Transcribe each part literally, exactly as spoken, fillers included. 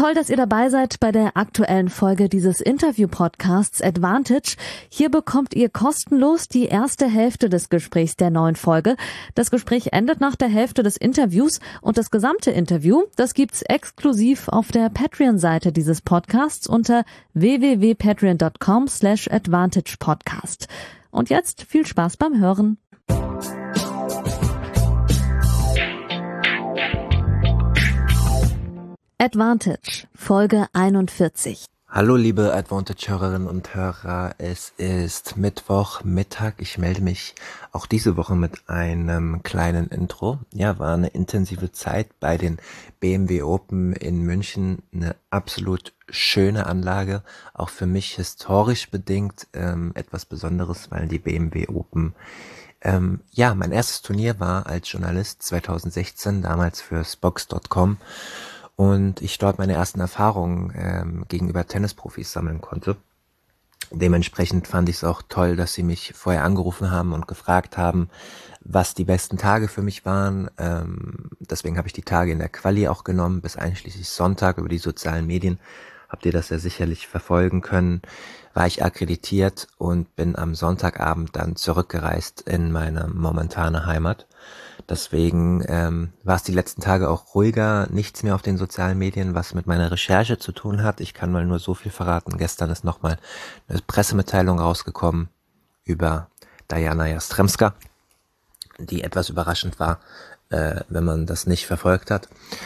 Toll, dass ihr dabei seid bei der aktuellen Folge dieses Interview-Podcasts Advantage. Hier bekommt ihr kostenlos die erste Hälfte des Gesprächs der neuen Folge. Das Gespräch endet nach der Hälfte des Interviews und das gesamte Interview, das gibt's exklusiv auf der Patreon-Seite dieses Podcasts unter w w w punkt patreon punkt com slash advantage podcast. Und jetzt viel Spaß beim Hören. Advantage, Folge einundvierzig. Hallo liebe Advantage-Hörerinnen und Hörer, es ist Mittwochmittag. Ich melde mich auch diese Woche mit einem kleinen Intro. Ja, war eine intensive Zeit bei den B M W Open in München. Eine absolut schöne Anlage, auch für mich historisch bedingt ähm, etwas Besonderes, weil die B M W Open ähm, ja mein erstes Turnier war als Journalist zweitausendsechzehn, damals für Spox Punkt com. Und ich dort meine ersten Erfahrungen ähm, gegenüber Tennisprofis sammeln konnte. Dementsprechend fand ich es auch toll, dass sie mich vorher angerufen haben und gefragt haben, was die besten Tage für mich waren. Ähm, deswegen habe ich die Tage in der Quali auch genommen, bis einschließlich Sonntag über die sozialen Medien. Habt ihr das ja sicherlich verfolgen können. War ich akkreditiert und bin am Sonntagabend dann zurückgereist in meine momentane Heimat. Deswegen ähm, war es die letzten Tage auch ruhiger, nichts mehr auf den sozialen Medien, was mit meiner Recherche zu tun hat. Ich kann mal nur so viel verraten. Gestern ist nochmal eine Pressemitteilung rausgekommen über Diana Jastremska, die etwas überraschend war, äh, wenn man das nicht verfolgt hat.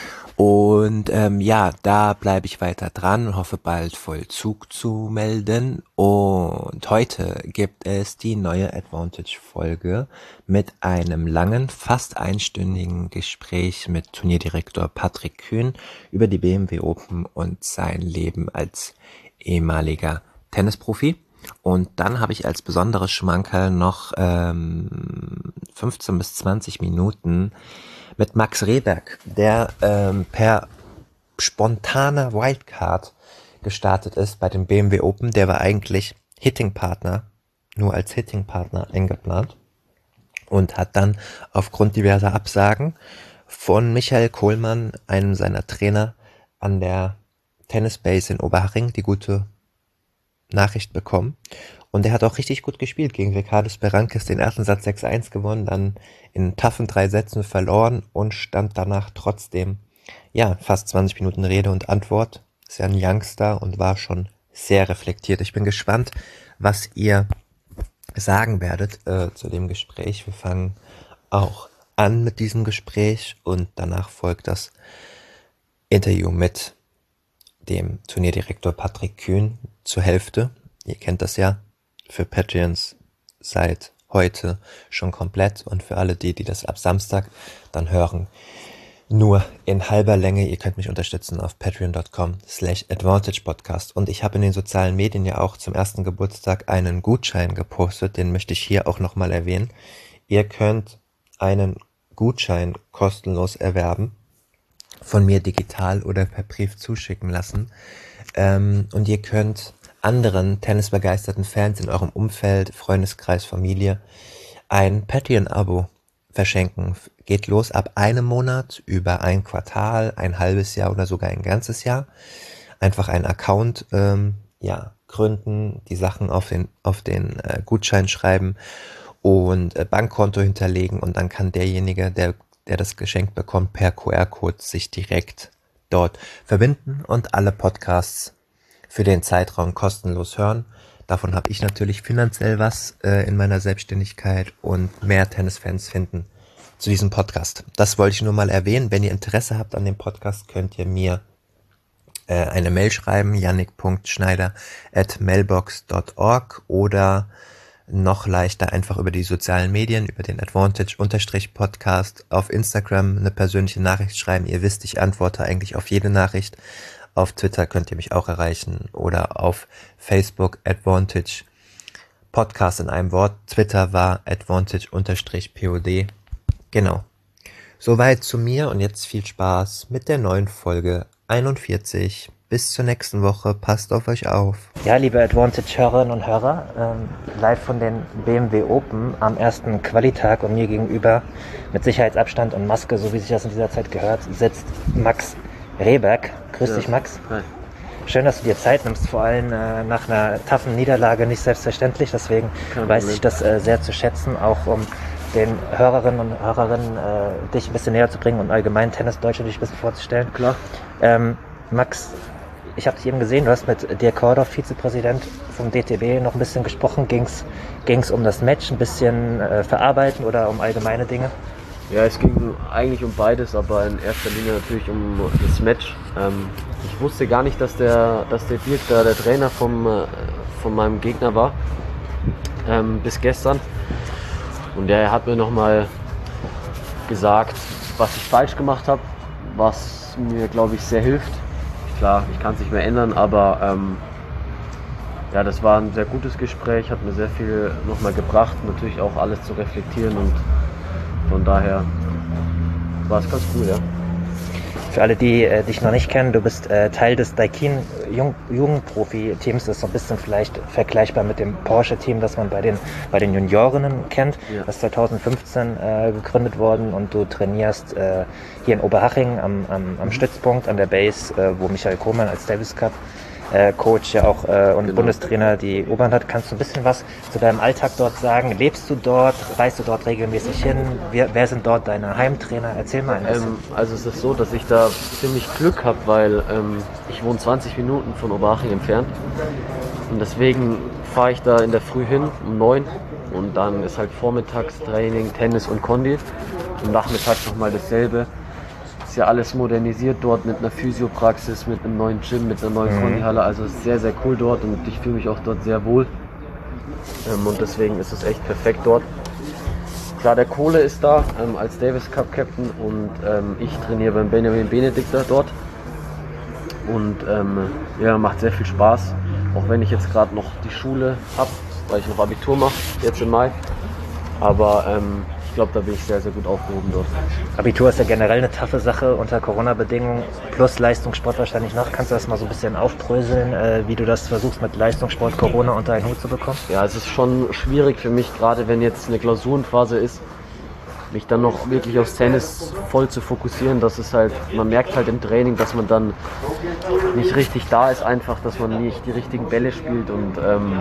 Und ähm, ja, da bleibe ich weiter dran und hoffe bald Vollzug zu melden. Und heute gibt es die neue Advantage-Folge mit einem langen, fast einstündigen Gespräch mit Turnierdirektor Patrick Kühn über die B M W Open und sein Leben als ehemaliger Tennisprofi. Und dann habe ich als besonderes Schmankerl noch ähm, fünfzehn bis zwanzig Minuten mit Max Rehberg, der ähm, per spontaner Wildcard gestartet ist bei dem B M W Open. Der war eigentlich Hitting-Partner, nur als Hitting-Partner eingeplant und hat dann aufgrund diverser Absagen von Michael Kohlmann, einem seiner Trainer, an der Tennisbase in Oberhaching die gute Nachricht bekommen. Und er hat auch richtig gut gespielt gegen Ricardo Berankis, den ersten Satz sechs eins gewonnen, dann in taffen drei Sätzen verloren und stand danach trotzdem, ja, fast zwanzig Minuten Rede und Antwort. Ist ja ein Youngster und war schon sehr reflektiert. Ich bin gespannt, was ihr sagen werdet äh, zu dem Gespräch. Wir fangen auch an mit diesem Gespräch und danach folgt das Interview mit dem Turnierdirektor Patrick Kühn zur Hälfte. Ihr kennt das ja. Für Patreons seit heute schon komplett und für alle die, die das ab Samstag dann hören, nur in halber Länge. Ihr könnt mich unterstützen auf patreon punkt com slash advantage podcast und ich habe in den sozialen Medien ja auch zum ersten Geburtstag einen Gutschein gepostet, den möchte ich hier auch nochmal erwähnen. Ihr könnt einen Gutschein kostenlos erwerben, von mir digital oder per Brief zuschicken lassen ähm, und ihr könnt anderen tennisbegeisterten Fans in eurem Umfeld, Freundeskreis, Familie ein Patreon-Abo verschenken. Geht los ab einem Monat über ein Quartal, ein halbes Jahr oder sogar ein ganzes Jahr. Einfach einen Account ähm, ja, gründen, die Sachen auf den, auf den äh, Gutschein schreiben und äh, Bankkonto hinterlegen und dann kann derjenige, der, der das Geschenk bekommt, per Q R-Code sich direkt dort verbinden und alle Podcasts für den Zeitraum kostenlos hören. Davon habe ich natürlich finanziell was äh, in meiner Selbstständigkeit und mehr Tennisfans finden zu diesem Podcast. Das wollte ich nur mal erwähnen. Wenn ihr Interesse habt an dem Podcast, könnt ihr mir äh, eine Mail schreiben, jannik punkt schneider at mailbox punkt org oder noch leichter einfach über die sozialen Medien, über den Advantage-Podcast auf Instagram eine persönliche Nachricht schreiben. Ihr wisst, ich antworte eigentlich auf jede Nachricht. Auf Twitter könnt ihr mich auch erreichen oder auf Facebook Advantage Podcast in einem Wort. Twitter war Advantage-Pod. Genau. Soweit zu mir und jetzt viel Spaß mit der neuen Folge einundvierzig. Bis zur nächsten Woche. Passt auf euch auf. Ja, liebe Advantage-Hörerinnen und Hörer, ähm, live von den B M W Open am ersten Qualitag und mir gegenüber mit Sicherheitsabstand und Maske, so wie sich das in dieser Zeit gehört, sitzt Max Rehberg. Grüß Ja. dich, Max. Hi. Schön, dass du dir Zeit nimmst, vor allem äh, nach einer taffen Niederlage nicht selbstverständlich. Deswegen Kein weiß Problem. ich das äh, sehr zu schätzen, auch um den Hörerinnen und Hörerinnen äh, dich ein bisschen näher zu bringen und allgemein Tennis Deutschland dich ein bisschen vorzustellen. Klar. Ähm, Max, ich habe dich eben gesehen, du hast mit Dirk Kordorf, Vizepräsident vom D T B, noch ein bisschen gesprochen. Ging es um das Match, ein bisschen äh, verarbeiten oder um allgemeine Dinge? Ja, es ging eigentlich um beides, aber in erster Linie natürlich um das Match. Ähm, ich wusste gar nicht, dass der, dass der Dirk da der Trainer vom, äh, von meinem Gegner war, ähm, bis gestern. Und er hat mir nochmal gesagt, was ich falsch gemacht habe, was mir, glaube ich, sehr hilft. Klar, ich kann es nicht mehr ändern, aber ähm, ja, das war ein sehr gutes Gespräch, hat mir sehr viel nochmal gebracht, natürlich auch alles zu reflektieren und von daher war es ganz cool, ja. Für alle, die äh, dich noch nicht kennen, du bist äh, Teil des Daikin Jung Jugendprofi-Teams. Das ist so ein bisschen vielleicht vergleichbar mit dem Porsche-Team, das man bei den, bei den Juniorinnen kennt. Ja. Das ist zwanzig fünfzehn äh, gegründet worden und du trainierst äh, hier in Oberhaching am, am, am Stützpunkt an der Base, äh, wo Michael Kohlmann als Davis Cup Äh, Coach ja auch äh, und Genau. Bundestrainer die Oberhand hat. Kannst du ein bisschen was zu deinem Alltag dort sagen? Lebst du dort? Reist du dort regelmäßig hin? Wer, wer sind dort deine Heimtrainer? Erzähl mal ein bisschen. Ähm, also es ist so, dass ich da ziemlich Glück habe, weil ähm, ich wohne zwanzig Minuten von Oberhaching entfernt und deswegen fahre ich da in der Früh hin um neun und dann ist halt vormittags Training, Tennis und Kondi und nachmittags nochmal dasselbe. Ist ja alles modernisiert dort mit einer Physiopraxis, mit einem neuen Gym, mit einer neuen Mhm. Kondihalle, also es ist sehr, sehr cool dort und ich fühle mich auch dort sehr wohl ähm, und deswegen ist es echt perfekt dort. Klar, der Kohle ist da ähm, als Davis Cup Captain und ähm, ich trainiere beim Benjamin Benedikter dort und ähm, ja, macht sehr viel Spaß, auch wenn ich jetzt gerade noch die Schule habe, weil ich noch Abitur mache, jetzt im Mai, aber ähm, ich glaube, da bin ich sehr, sehr gut aufgehoben dort. Abitur ist ja generell eine taffe Sache unter Corona-Bedingungen, plus Leistungssport wahrscheinlich noch. Kannst du das mal so ein bisschen aufbröseln, äh, wie du das versuchst mit Leistungssport Corona unter einen Hut zu bekommen? Ja, es ist schon schwierig für mich, gerade wenn jetzt eine Klausurenphase ist, mich dann noch wirklich aufs Tennis voll zu fokussieren. Das ist halt, man merkt halt im Training, dass man dann nicht richtig da ist, einfach, dass man nicht die richtigen Bälle spielt und ähm,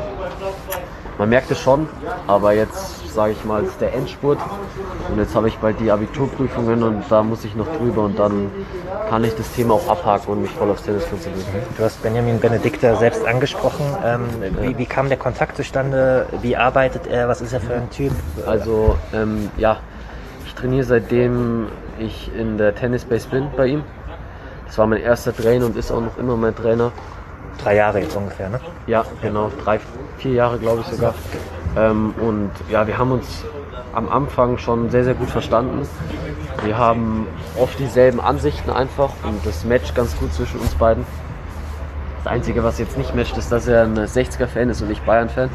man merkt es schon, aber jetzt sage ich mal, ist der Endspurt und jetzt habe ich bald die Abiturprüfungen und da muss ich noch drüber und dann kann ich das Thema auch abhaken und mich voll aufs Tennis konzentrieren. Du hast Benjamin Benedikter selbst angesprochen. Ähm, wie, wie kam der Kontakt zustande? Wie arbeitet er? Was ist er für ein Typ? Also ähm, ja, ich trainiere seitdem ich in der Tennisbase bin bei ihm. Das war mein erster Trainer und ist auch noch immer mein Trainer. Drei Jahre jetzt ungefähr, ne? Ja, genau, drei, vier Jahre glaube ich sogar. Ähm, und ja, wir haben uns am Anfang schon sehr, sehr gut verstanden. Wir haben oft dieselben Ansichten einfach und das matcht ganz gut zwischen uns beiden. Das Einzige, was jetzt nicht matcht, ist, dass er ein sechziger-Fan ist und ich Bayern-Fan.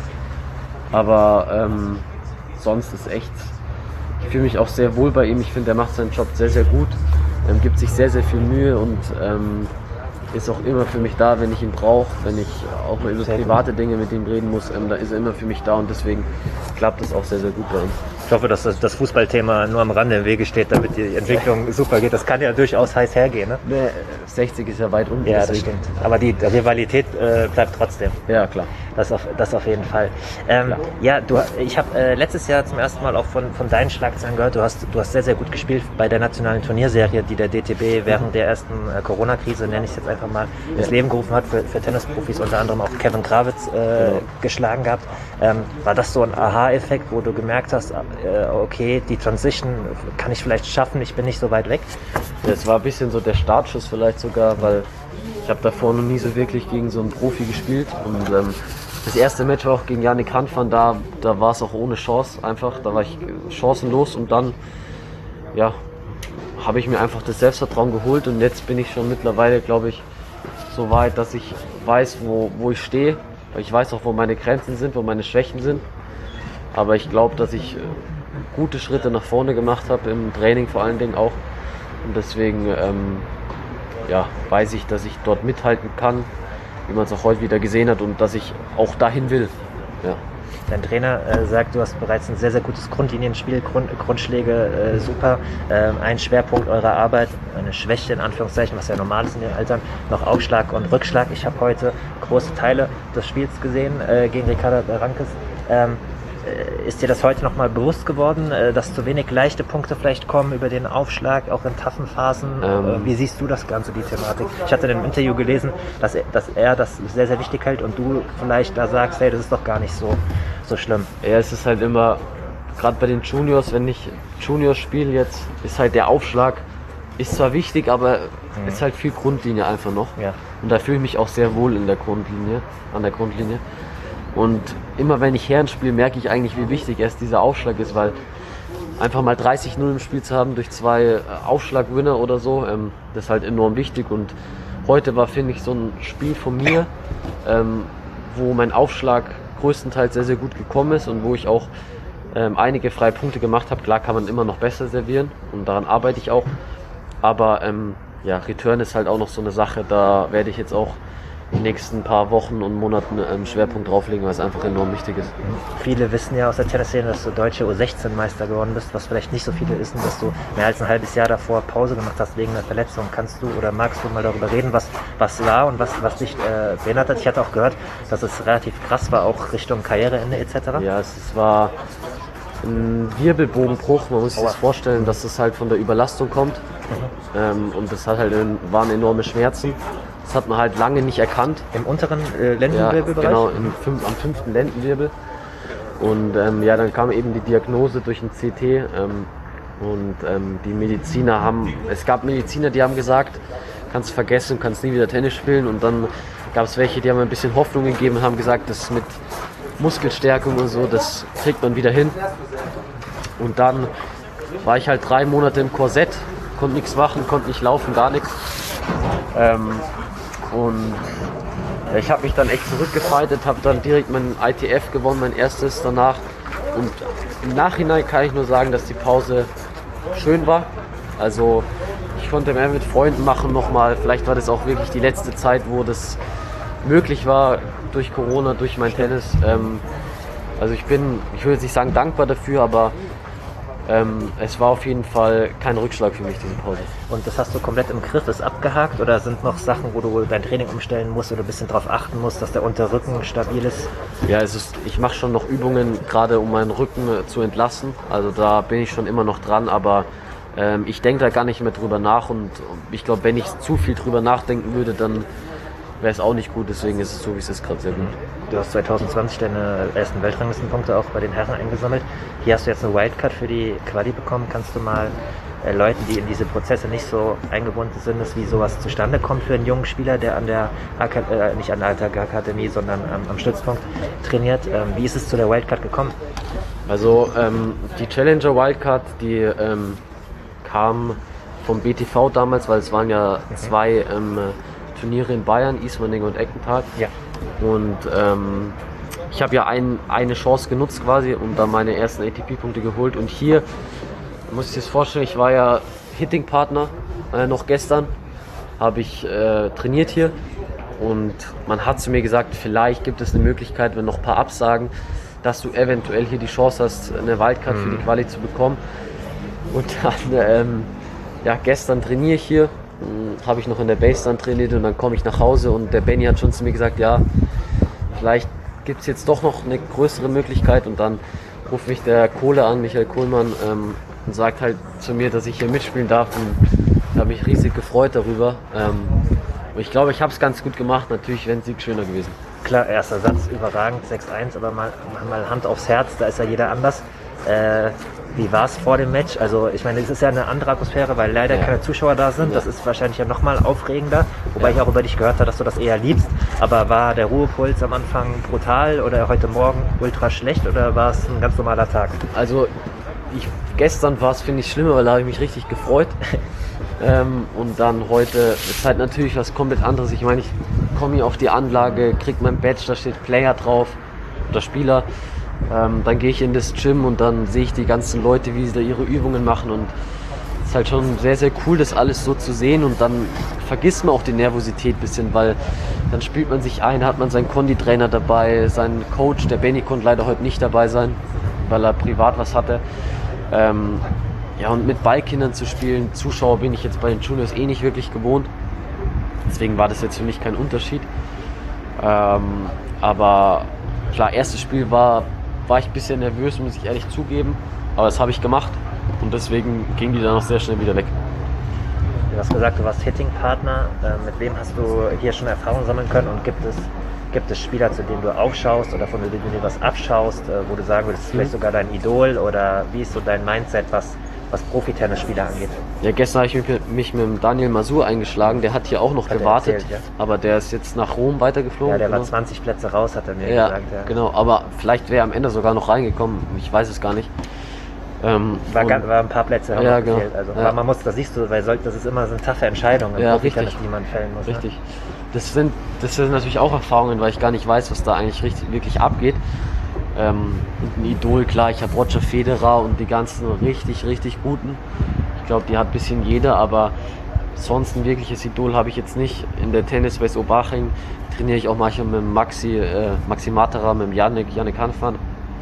Aber ähm, sonst ist echt, ich fühle mich auch sehr wohl bei ihm. Ich finde, er macht seinen Job sehr, sehr gut. Er gibt sich sehr, sehr viel Mühe und ähm, ist auch immer für mich da, wenn ich ihn brauche, wenn ich auch mal über private Dinge mit ihm reden muss, ähm, da ist er immer für mich da und deswegen klappt es auch sehr, sehr gut bei uns. Ich hoffe, dass das, das Fußballthema nur am Rande im Wege steht, damit die Entwicklung super geht. Das kann ja durchaus heiß hergehen, ne? Nee, sechzig ist ja weit unten. Ja, das deswegen. stimmt. Aber die Rivalität äh, bleibt trotzdem. Ja, klar. Das auf, das auf jeden Fall. Ähm, ja, du, ich habe äh, letztes Jahr zum ersten Mal auch von, von deinen Schlagzeilen gehört. Du hast, du hast sehr, sehr gut gespielt bei der nationalen Turnierserie, die der D T B während der ersten äh, Corona-Krise, nenne ich es jetzt einfach mal, ins Leben gerufen hat für, für Tennisprofis, unter anderem auch Kevin Krawitz äh, Genau. geschlagen gehabt. Ähm, war das so ein Aha-Effekt, wo du gemerkt hast, äh, okay, die Transition kann ich vielleicht schaffen, ich bin nicht so weit weg? Das war ein bisschen so der Startschuss vielleicht sogar, weil ich habe davor noch nie so wirklich gegen so einen Profi gespielt und ähm, das erste Match war auch gegen Yannick Hanfmann, da, da war es auch ohne Chance einfach, da war ich chancenlos und dann ja, habe ich mir einfach das Selbstvertrauen geholt und jetzt bin ich schon mittlerweile, glaube ich, so weit, dass ich weiß, wo, wo ich stehe, weil ich weiß auch, wo meine Grenzen sind, wo meine Schwächen sind, aber ich glaube, dass ich gute Schritte nach vorne gemacht habe, im Training vor allen Dingen auch und deswegen ähm, ja, weiß ich, dass ich dort mithalten kann, wie man es auch heute wieder gesehen hat und dass ich auch dahin will. Ja. dein Trainer äh, sagt, du hast bereits ein sehr, sehr gutes Grundlinienspiel, Grund, Grundschläge äh, super. Äh, ein Schwerpunkt eurer Arbeit, eine Schwäche in Anführungszeichen, was ja normal ist in den Altern, noch Aufschlag und Rückschlag. Ich habe heute große Teile des Spiels gesehen äh, gegen Ricardo Barrancas. Ähm, Ist dir das heute nochmal bewusst geworden, dass zu wenig leichte Punkte vielleicht kommen über den Aufschlag, auch in taffen Phasen? Ähm, Wie siehst du das Ganze, die Thematik? Ich hatte in einem Interview gelesen, dass er, dass er das sehr, sehr wichtig hält und du vielleicht da sagst, hey, das ist doch gar nicht so, so schlimm. Ja, es ist halt immer, gerade bei den Juniors, wenn ich Juniors spiele jetzt, ist halt der Aufschlag, ist zwar wichtig, aber mhm. ist halt viel Grundlinie einfach noch. Ja. Und da fühle ich mich auch sehr wohl in der Grundlinie, an der Grundlinie. Und immer wenn ich Herren spiele, merke ich eigentlich, wie wichtig erst dieser Aufschlag ist, weil einfach mal dreißig null im Spiel zu haben durch zwei Aufschlagwinner oder so, ähm, das ist halt enorm wichtig. Und heute war, finde ich, so ein Spiel von mir, ähm, wo mein Aufschlag größtenteils sehr, sehr gut gekommen ist und wo ich auch ähm, einige freie Punkte gemacht habe. Klar kann man immer noch besser servieren und daran arbeite ich auch. Aber ähm, ja, Return ist halt auch noch so eine Sache, da werde ich jetzt auch die nächsten paar Wochen und Monaten einen Schwerpunkt drauflegen, weil es einfach enorm wichtig ist. Viele wissen ja aus der Tennisszene, dass du deutsche U sechzehn Meister geworden bist, was vielleicht nicht so viele wissen, dass du mehr als ein halbes Jahr davor Pause gemacht hast wegen einer Verletzung. Kannst du oder magst du mal darüber reden, was, was war und was, was dich äh, behindert hat? Ich hatte auch gehört, dass es relativ krass war, auch Richtung Karriereende et cetera. Ja, es, es war ein Wirbelbogenbruch. Man muss sich das vorstellen, dass es halt von der Überlastung kommt. Mhm. Ähm, und das hat halt, waren enorme Schmerzen. Das hat man halt lange nicht erkannt. Im unteren äh, Lendenwirbelbereich? Ja, genau, im fünf, am fünften Lendenwirbel. Und ähm, ja, dann kam eben die Diagnose durch ein C T. Ähm, und ähm, die Mediziner haben, es gab Mediziner, die haben gesagt, kannst vergessen, kannst nie wieder Tennis spielen. Und dann gab es welche, die haben ein bisschen Hoffnung gegeben und haben gesagt, das mit Muskelstärkung und so, das kriegt man wieder hin. Und dann war ich halt drei Monate im Korsett, konnte nichts machen, konnte nicht laufen, gar nichts. Ähm, Und ich habe mich dann echt zurückgefightet, habe dann direkt mein I T F gewonnen, mein erstes danach. Und im Nachhinein kann ich nur sagen, dass die Pause schön war. Also ich konnte mehr mit Freunden machen nochmal. Vielleicht war das auch wirklich die letzte Zeit, wo das möglich war durch Corona, durch mein Tennis. Ähm, also ich bin, ich würde jetzt nicht sagen dankbar dafür, aber Ähm, es war auf jeden Fall kein Rückschlag für mich, diese Pause. Und das hast du komplett im Griff, ist abgehakt oder sind noch Sachen, wo du dein Training umstellen musst oder ein bisschen darauf achten musst, dass der Unterrücken stabil ist? Ja, es ist, ich mache schon noch Übungen, gerade um meinen Rücken zu entlasten. Also da bin ich schon immer noch dran, aber ähm, ich denke da gar nicht mehr drüber nach und ich glaube, wenn ich zu viel drüber nachdenken würde, dann wäre es auch nicht gut, deswegen ist es so, wie es ist, gerade sehr gut. Du hast zwanzig zwanzig deine ersten Weltranglistenpunkte auch bei den Herren eingesammelt. Hier hast du jetzt eine Wildcard für die Quali bekommen. Kannst du mal äh, Leuten, die in diese Prozesse nicht so eingebunden sind, dass wie sowas zustande kommt für einen jungen Spieler, der an der Ak- äh, nicht an der Akademie, sondern ähm, am Stützpunkt trainiert. Ähm, wie ist es zu der Wildcard gekommen? Also ähm, die Challenger Wildcard, die ähm, kam vom B T V damals, weil es waren ja mhm. zwei ähm, Turniere in Bayern, Ismaning und Eckental. Ja. Und ähm, ich habe ja ein, eine Chance genutzt quasi und dann meine ersten A T P-Punkte geholt. Und hier, muss ich dir das vorstellen, ich war ja Hitting-Partner äh, noch gestern, habe ich äh, trainiert hier. Und man hat zu mir gesagt, vielleicht gibt es eine Möglichkeit, wenn noch ein paar absagen, dass du eventuell hier die Chance hast, eine Wildcard mhm. für die Quali zu bekommen. Und dann, ähm, ja, gestern trainiere ich hier. Habe ich noch in der Base dann trainiert und dann komme ich nach Hause und der Benny hat schon zu mir gesagt, ja, vielleicht gibt es jetzt doch noch eine größere Möglichkeit und dann ruft mich der Kohle an, Michael Kohlmann, ähm, und sagt halt zu mir, dass ich hier mitspielen darf und ich habe mich riesig gefreut darüber. Ähm, und ich glaube, ich habe es ganz gut gemacht, natürlich wäre ein Sieg schöner gewesen. Klar, erster Satz, überragend, sechs eins, aber mal, mal Hand aufs Herz, da ist ja jeder anders. Äh, Wie war es vor dem Match? Also ich meine, es ist ja eine andere Atmosphäre, weil leider ja. keine Zuschauer da sind. Ja. Das ist wahrscheinlich ja nochmal aufregender, wobei ja. ich auch über dich gehört habe, dass du das eher liebst. Aber war der Ruhepuls am Anfang brutal oder heute Morgen ultra schlecht oder war es ein ganz normaler Tag? Also ich, gestern war es, finde ich, schlimmer, weil da habe ich mich richtig gefreut. ähm, und dann heute ist halt natürlich was komplett anderes. Ich meine, ich komme hier auf die Anlage, kriege mein Badge, da steht Player drauf oder Spieler. Ähm, dann gehe ich in das Gym und dann sehe ich die ganzen Leute, wie sie da ihre Übungen machen und es ist halt schon sehr, sehr cool, das alles so zu sehen und dann vergisst man auch die Nervosität ein bisschen, weil dann spielt man sich ein, hat man seinen Konditrainer dabei, seinen Coach, der Benny konnte leider heute nicht dabei sein, weil er privat was hatte. Ähm, ja, und mit Ballkindern zu spielen, Zuschauer bin ich jetzt bei den Juniors eh nicht wirklich gewohnt, deswegen war das jetzt für mich kein Unterschied. Ähm, aber klar, erstes Spiel war, war ich ein bisschen nervös, muss ich ehrlich zugeben, aber das habe ich gemacht. Und deswegen ging die dann auch sehr schnell wieder weg. Du hast gesagt, du warst Hitting-Partner. Mit wem hast du hier schon Erfahrung sammeln können? Und gibt es, gibt es Spieler, zu denen du aufschaust oder von denen du dir was abschaust, wo du sagen würdest, das ist vielleicht sogar dein Idol? Oder wie ist so dein Mindset, was, was Profi-Tennisspieler angeht? Ja, gestern habe ich mich, mich mit dem Daniel Masur eingeschlagen. Der hat hier auch noch hat gewartet, erzählt, ja? Aber der ist jetzt nach Rom weitergeflogen. Ja, der genau. war zwanzig Plätze raus, hat er mir ja, gesagt. Ja, genau. Aber vielleicht wäre er am Ende sogar noch reingekommen. Ich weiß es gar nicht. Ähm, war, ganz, war ein paar Plätze haben ja, gefehlt. genau. Also, ja. man muss, das siehst du, weil das ist immer so eine taffe Entscheidung, ja, richtig. die man fällen muss. Richtig. Ne? Das sind, das sind natürlich auch Erfahrungen, weil ich gar nicht weiß, was da eigentlich richtig, wirklich abgeht. Ähm, und ein Idol, klar, ich habe Roger Federer und die ganzen richtig, richtig guten. Ich glaube, die hat ein bisschen jeder, aber sonst ein wirkliches Idol habe ich jetzt nicht. In der Tennis-West Obaching trainiere ich auch manchmal mit dem Maxi, äh, Maxi Materer, mit dem Yannick, Yannick Hanfmann.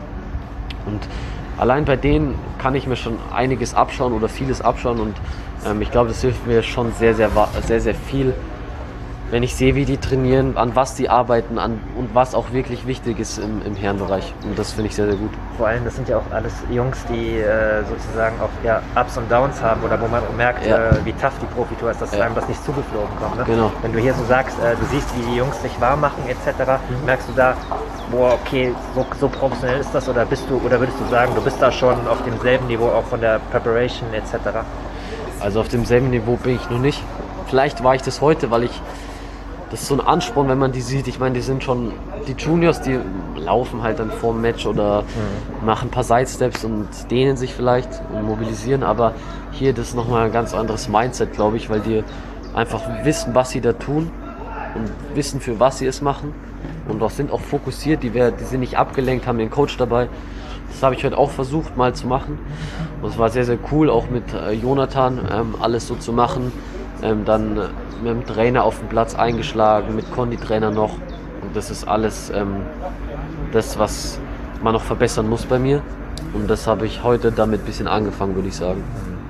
Und allein bei denen kann ich mir schon einiges abschauen oder vieles abschauen und ähm, ich glaube, das hilft mir schon sehr, sehr, sehr, sehr viel, wenn ich sehe, wie die trainieren, an was die arbeiten an, und was auch wirklich wichtig ist im, im Herrenbereich. Und das finde ich sehr, sehr gut. Vor allem, das sind ja auch alles Jungs, die äh, sozusagen auch ja, Ups und Downs haben oder wo man merkt, ja. äh, wie tough die Profitour ist, dass ja. einem das nicht zugeflogen kommt. Ne? Genau. Wenn du hier so sagst, äh, du siehst, wie die Jungs sich warm machen et cetera, mhm. merkst du da, boah, okay, so, so professionell ist das, oder bist du, oder würdest du sagen, du bist da schon auf demselben Niveau auch von der Preparation et cetera? Also auf demselben Niveau bin ich noch nicht. Vielleicht war ich das heute, weil ich, das ist so ein Ansporn, wenn man die sieht. Ich meine, die sind schon, die Juniors, die laufen halt dann vor dem Match oder mhm. machen ein paar Sidesteps und dehnen sich vielleicht und mobilisieren, aber hier das ist nochmal ein ganz anderes Mindset, glaube ich, weil die einfach wissen, was sie da tun und wissen, für was sie es machen. Und auch sind auch fokussiert, die, wär, die sind nicht abgelenkt, haben den Coach dabei. Das habe ich heute auch versucht mal zu machen. Und es war sehr, sehr cool, auch mit äh, Jonathan ähm, alles so zu machen. Ähm, dann äh, mit dem Trainer auf dem Platz eingeschlagen, mit Konditrainer noch. Und das ist alles ähm, das, was man noch verbessern muss bei mir. Und das habe ich heute damit ein bisschen angefangen, würde ich sagen.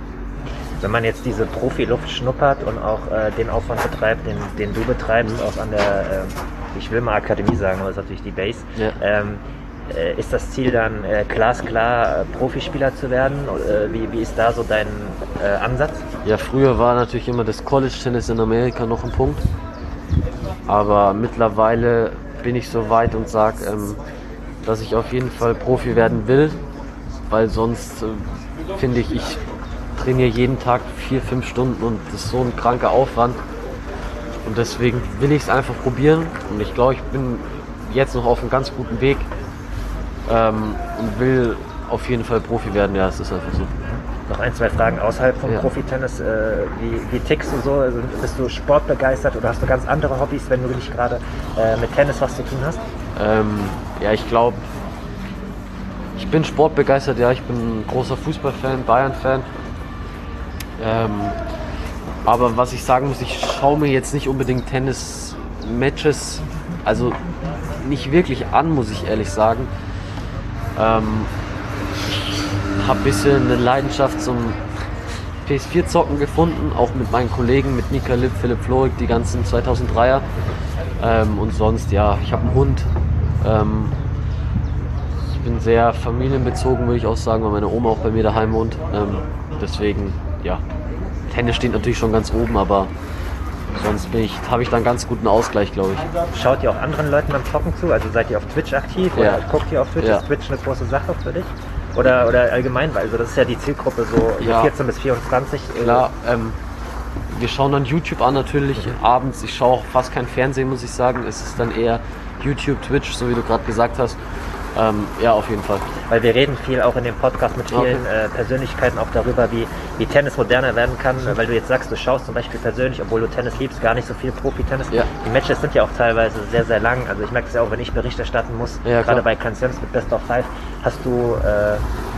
Wenn man jetzt diese Profiluft schnuppert und auch äh, den Aufwand betreibt, den, den du betreibst, mhm. auch an der, äh, ich will mal Akademie sagen, aber das ist natürlich die Base, ja. ähm, äh, ist das Ziel dann äh, glasklar, äh, Profispieler zu werden? Äh, wie, wie ist da so dein äh, Ansatz? Ja, früher war natürlich immer das College-Tennis in Amerika noch ein Punkt. Aber mittlerweile bin ich so weit und sage, ähm, dass ich auf jeden Fall Profi werden will, weil sonst äh, finde ich, ich trainiere jeden Tag vier, fünf Stunden und das ist so ein kranker Aufwand. Und deswegen will ich es einfach probieren. Und ich glaube, ich bin jetzt noch auf einem ganz guten Weg ähm, und will auf jeden Fall Profi werden. Ja, es ist einfach so. Noch ein, zwei Fragen außerhalb vom ja. Profitennis. Äh, wie, wie tickst du so? Also bist du sportbegeistert oder hast du ganz andere Hobbys, wenn du nicht gerade äh, mit Tennis was zu tun hast? Ähm, ja, ich glaube, ich bin sportbegeistert. Ja, ich bin ein großer Fußballfan, Bayern-Fan. Ähm, aber was ich sagen muss, ich schaue mir jetzt nicht unbedingt Tennis-Matches, also nicht wirklich an, muss ich ehrlich sagen. Ähm, ich habe ein bisschen eine Leidenschaft zum P S vier Zocken gefunden, auch mit meinen Kollegen, mit Mika Lipp, Philipp Florig, die ganzen zweitausenddreier. Ähm, und sonst, ja, ich habe einen Hund. Ähm, ich bin sehr familienbezogen, würde ich auch sagen, weil meine Oma auch bei mir daheim wohnt. Ähm, deswegen, ja, Tennis steht natürlich schon ganz oben, aber sonst bin ich, habe ich da einen ganz guten Ausgleich, glaube ich. Schaut ihr auch anderen Leuten beim Zocken zu? Also seid ihr auf Twitch aktiv oder ja. guckt ihr auf Twitch? Ja. Ist Twitch eine große Sache für dich? Oder, oder allgemein, weil also das ist ja die Zielgruppe so ja. vierzehn bis vierundzwanzig. Klar, ähm, wir schauen dann YouTube an natürlich mhm. abends. Ich schaue auch fast kein Fernsehen, muss ich sagen. Es ist dann eher YouTube, Twitch, so wie du gerade gesagt hast. Ähm, ja, auf jeden Fall. Weil wir reden viel auch in dem Podcast mit vielen okay. äh, Persönlichkeiten auch darüber, wie, wie Tennis moderner werden kann, mhm. weil du jetzt sagst, du schaust zum Beispiel persönlich, obwohl du Tennis liebst, gar nicht so viel Profi-Tennis. Ja. Die Matches sind ja auch teilweise sehr, sehr lang. Also ich merke es ja auch, wenn ich Bericht erstatten muss, ja, gerade bei Grand Slams mit Best of Five, hast du, äh,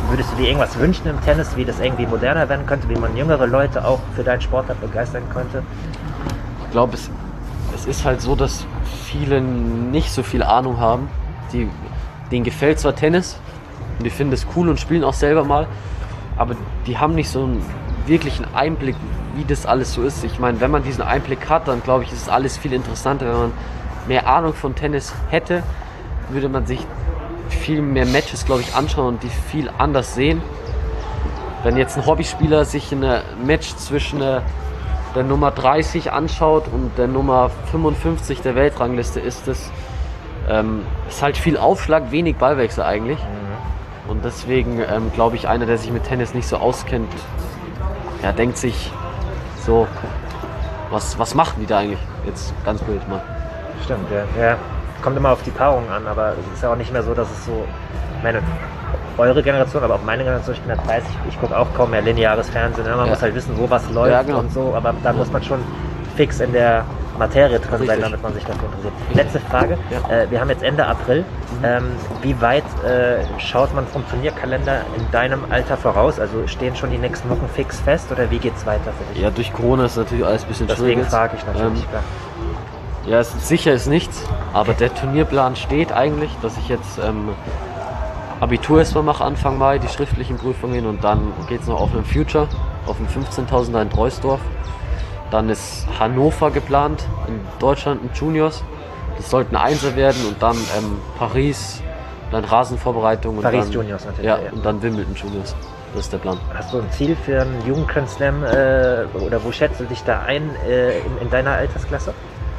würdest du dir irgendwas wünschen im Tennis, wie das irgendwie moderner werden könnte, wie man jüngere Leute auch für deinen Sportart begeistern könnte? Ich glaube, es, es ist halt so, dass viele nicht so viel Ahnung haben. Die, denen gefällt zwar Tennis und die finden es cool und spielen auch selber mal, aber die haben nicht so einen wirklichen Einblick, wie das alles so ist. Ich meine, wenn man diesen Einblick hat, dann glaube ich, ist es alles viel interessanter. Wenn man mehr Ahnung von Tennis hätte, würde man sich viel mehr Matches, glaube ich, anschauen und die viel anders sehen. Wenn jetzt ein Hobbyspieler sich ein Match zwischen der Nummer dreißig anschaut und der Nummer fünfundfünfzig der Weltrangliste, ist es ähm, ist halt viel Aufschlag, wenig Ballwechsel eigentlich. Mhm. Und deswegen ähm, glaube ich, einer, der sich mit Tennis nicht so auskennt, ja, denkt sich so, was, was machen die da eigentlich? Jetzt ganz blöd mal. Stimmt, ja. ja. Kommt immer auf die Paarung an, aber es ist ja auch nicht mehr so, dass es so, ich meine, eure Generation, aber auch meine Generation, ich bin ja dreißig, ich gucke auch kaum mehr lineares Fernsehen, ne? Man ja. muss halt wissen, wo was läuft ja, genau. und so, aber da ja. muss man schon fix in der Materie drin Richtig. sein, damit man sich dafür interessiert. Letzte Frage, ja. äh, wir haben jetzt Ende April, mhm. ähm, wie weit äh, schaut man vom Turnierkalender in deinem Alter voraus, also stehen schon die nächsten Wochen fix fest oder wie geht es weiter für dich? Ja, durch Corona ist natürlich alles ein bisschen schwierig. Deswegen frage ich natürlich, ähm, klar. Ja, es ist sicher ist nichts, aber der Turnierplan steht eigentlich, dass ich jetzt ähm, Abitur erstmal mache Anfang Mai, die schriftlichen Prüfungen und dann geht es noch auf einen Future, auf einen fünfzehntausender in Treusdorf. Dann ist Hannover geplant, in Deutschland ein Juniors. Das sollten Einser werden und dann ähm, Paris, dann Rasenvorbereitung. Und Paris dann, Juniors natürlich. Ja, ja, und dann Wimbledon Juniors. Das ist der Plan. Hast du ein Ziel für einen jungen Grand Slam äh, oder wo schätzt du dich da ein äh, in, in deiner Altersklasse?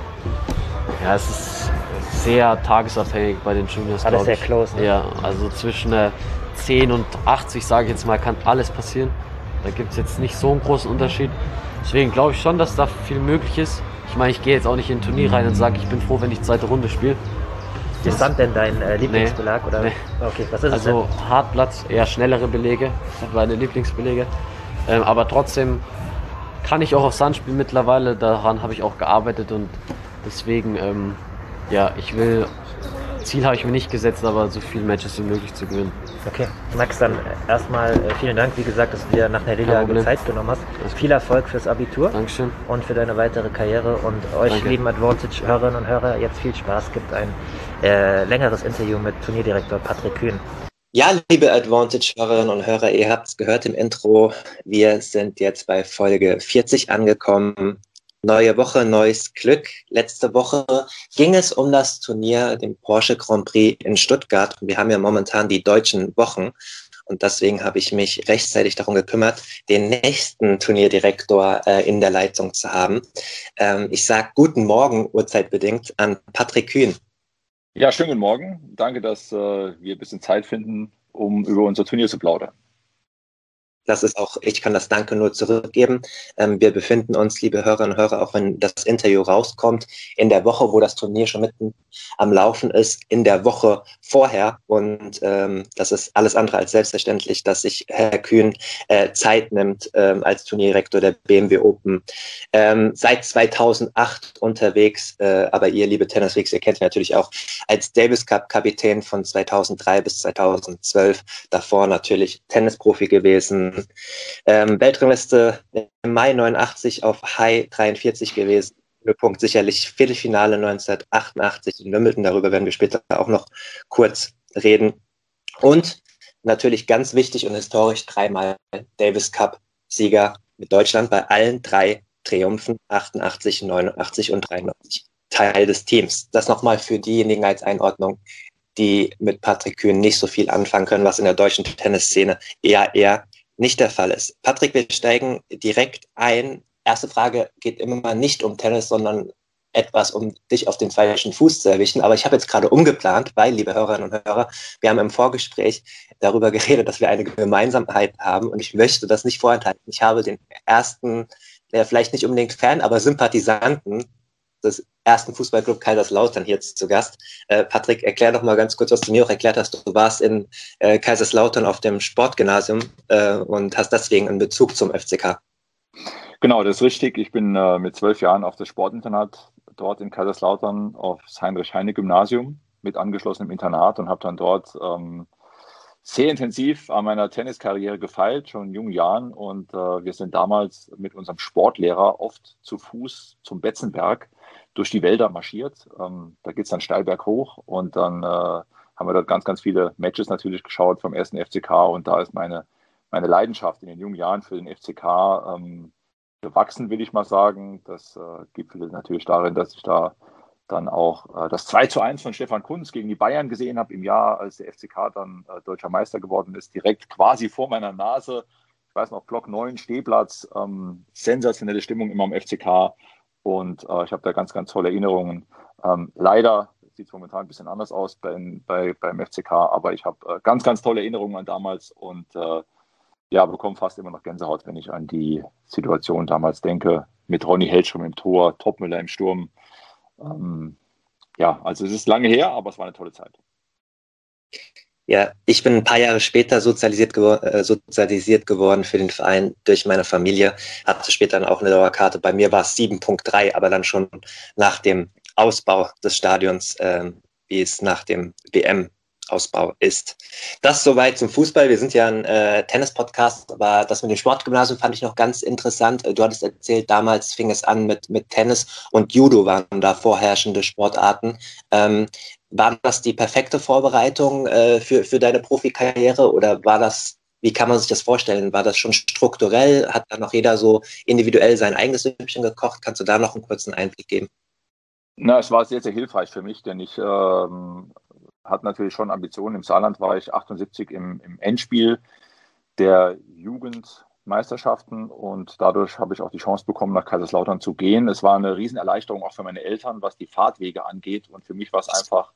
Ja, es ist sehr tagesabhängig bei den Juniors. Alles sehr close, ne? Ja, also zwischen äh, zehn und achtzig, sage ich jetzt mal, kann alles passieren. Da gibt es jetzt nicht so einen großen Unterschied. Deswegen glaube ich schon, dass da viel möglich ist. Ich meine, ich gehe jetzt auch nicht in ein Turnier rein und sage, ich bin froh, wenn ich zweite Runde spiele. Ist Sand denn dein äh, Lieblingsbelag? Nee, oder? Nee. Okay, was ist also es denn? Hartplatz, eher schnellere Belege, das sind meine Lieblingsbelege. Ähm, aber trotzdem kann ich auch auf Sand spielen mittlerweile, daran habe ich auch gearbeitet und deswegen, ähm, ja, ich will, Ziel habe ich mir nicht gesetzt, aber so viele Matches wie möglich zu gewinnen. Okay, Max, dann erstmal äh, vielen Dank, wie gesagt, dass du dir nach einer Niederlage Zeit genommen hast. Viel Erfolg fürs Abitur. Dankeschön. Und für deine weitere Karriere und euch, Danke. lieben Advantage-Hörerinnen und Hörer, jetzt viel Spaß, gibt ein äh, längeres Interview mit Turnierdirektor Patrick Kühn. Ja, liebe Advantage-Hörerinnen und Hörer, ihr habt es gehört im Intro, wir sind jetzt bei Folge vierzig angekommen. Neue Woche, neues Glück. Letzte Woche ging es um das Turnier, den Porsche Grand Prix in Stuttgart. Und wir haben ja momentan die deutschen Wochen. Und deswegen habe ich mich rechtzeitig darum gekümmert, den nächsten Turnierdirektor äh, in der Leitung zu haben. Ähm, ich sage guten Morgen, uhrzeitbedingt, an Patrick Kühn. Ja, schönen guten Morgen. Danke, dass äh, wir ein bisschen Zeit finden, um über unser Turnier zu plaudern. Das ist auch, ich kann das Danke nur zurückgeben. Ähm, wir befinden uns, liebe Hörerinnen und Hörer, auch wenn das Interview rauskommt, in der Woche, wo das Turnier schon mitten am Laufen ist, in der Woche vorher. Und ähm, das ist alles andere als selbstverständlich, dass sich Herr Kühn äh, Zeit nimmt ähm, als Turnierdirektor der B M W Open. Ähm, seit zweitausendacht unterwegs, äh, aber ihr, liebe Tennisfreaks, ihr kennt ihn natürlich auch als Davis Cup Kapitän von zweitausenddrei bis zweitausendzwölf. Davor natürlich Tennisprofi gewesen. Ähm, Weltrangliste im Mai neunundachtzig auf High dreiundvierzig gewesen. Höhepunkt sicherlich Viertelfinale neunzehnhundertachtundachtzig in Wimbledon. Darüber werden wir später auch noch kurz reden. Und natürlich ganz wichtig und historisch dreimal Davis Cup Sieger mit Deutschland bei allen drei Triumphen, achtundachtzig, neunundachtzig und dreiundneunzig. Teil des Teams. Das nochmal für diejenigen als Einordnung, die mit Patrick Kühn nicht so viel anfangen können, was in der deutschen Tennisszene eher eher nicht der Fall ist. Patrick, wir steigen direkt ein. Erste Frage geht immer nicht um Tennis, sondern etwas, um dich auf den falschen Fuß zu erwischen. Aber ich habe jetzt gerade umgeplant, weil, liebe Hörerinnen und Hörer, wir haben im Vorgespräch darüber geredet, dass wir eine Gemeinsamkeit haben und ich möchte das nicht vorenthalten. Ich habe den ersten, der vielleicht nicht unbedingt Fan, aber Sympathisanten des ersten Fußballclub Kaiserslautern hier zu Gast. Äh, Patrick, erklär doch mal ganz kurz, was du mir auch erklärt hast. Du warst in äh, Kaiserslautern auf dem Sportgymnasium äh, und hast deswegen einen Bezug zum F C K. Genau, das ist richtig. Ich bin äh, mit zwölf Jahren auf das Sportinternat dort in Kaiserslautern aufs Heinrich-Heine-Gymnasium mit angeschlossenem Internat und habe dann dort ähm, sehr intensiv an meiner Tenniskarriere gefeilt, schon in jungen Jahren. Und äh, wir sind damals mit unserem Sportlehrer oft zu Fuß zum Betzenberg durch die Wälder marschiert. Ähm, da geht es dann steil berghoch und dann äh, haben wir dort ganz, ganz viele Matches natürlich geschaut vom ersten F C K. Und da ist meine, meine Leidenschaft in den jungen Jahren für den F C K ähm, gewachsen, will ich mal sagen. Das äh, gipfelte natürlich darin, dass ich da dann auch äh, das zwei zu eins von Stefan Kuntz gegen die Bayern gesehen habe im Jahr, als der F C K dann äh, deutscher Meister geworden ist, direkt quasi vor meiner Nase. Ich weiß noch, Block neun, Stehplatz, ähm, sensationelle Stimmung immer am F C K und äh, ich habe da ganz, ganz tolle Erinnerungen. Ähm, leider sieht es momentan ein bisschen anders aus bei, bei, beim F C K, aber ich habe äh, ganz, ganz tolle Erinnerungen an damals und äh, ja, bekomme fast immer noch Gänsehaut, wenn ich an die Situation damals denke, mit Ronny Hellström im Tor, Topmüller im Sturm. Ähm, ja, also es ist lange her, aber es war eine tolle Zeit. Ja, ich bin ein paar Jahre später sozialisiert, gewor- äh, sozialisiert geworden für den Verein durch meine Familie, hatte später dann auch eine Dauerkarte. Bei mir war es sieben Punkt drei, aber dann schon nach dem Ausbau des Stadions, äh, wie es nach dem W M-Ausbau ist. Das soweit zum Fußball. Wir sind ja ein äh, Tennis-Podcast, aber das mit dem Sportgymnasium fand ich noch ganz interessant. Du hattest erzählt, damals fing es an mit, mit Tennis und Judo waren da vorherrschende Sportarten. Ähm, war das die perfekte Vorbereitung äh, für, für deine Profikarriere oder war das, wie kann man sich das vorstellen? War das schon strukturell? Hat da noch jeder so individuell sein eigenes Süppchen gekocht? Kannst du da noch einen kurzen Einblick geben? Na, es war sehr, sehr hilfreich für mich, denn ich ähm, hatte natürlich schon Ambitionen. Im Saarland war ich achtundsiebzig im, im Endspiel der Jugendmeisterschaften und dadurch habe ich auch die Chance bekommen, nach Kaiserslautern zu gehen. Es war eine Riesenerleichterung auch für meine Eltern, was die Fahrtwege angeht und für mich war es einfach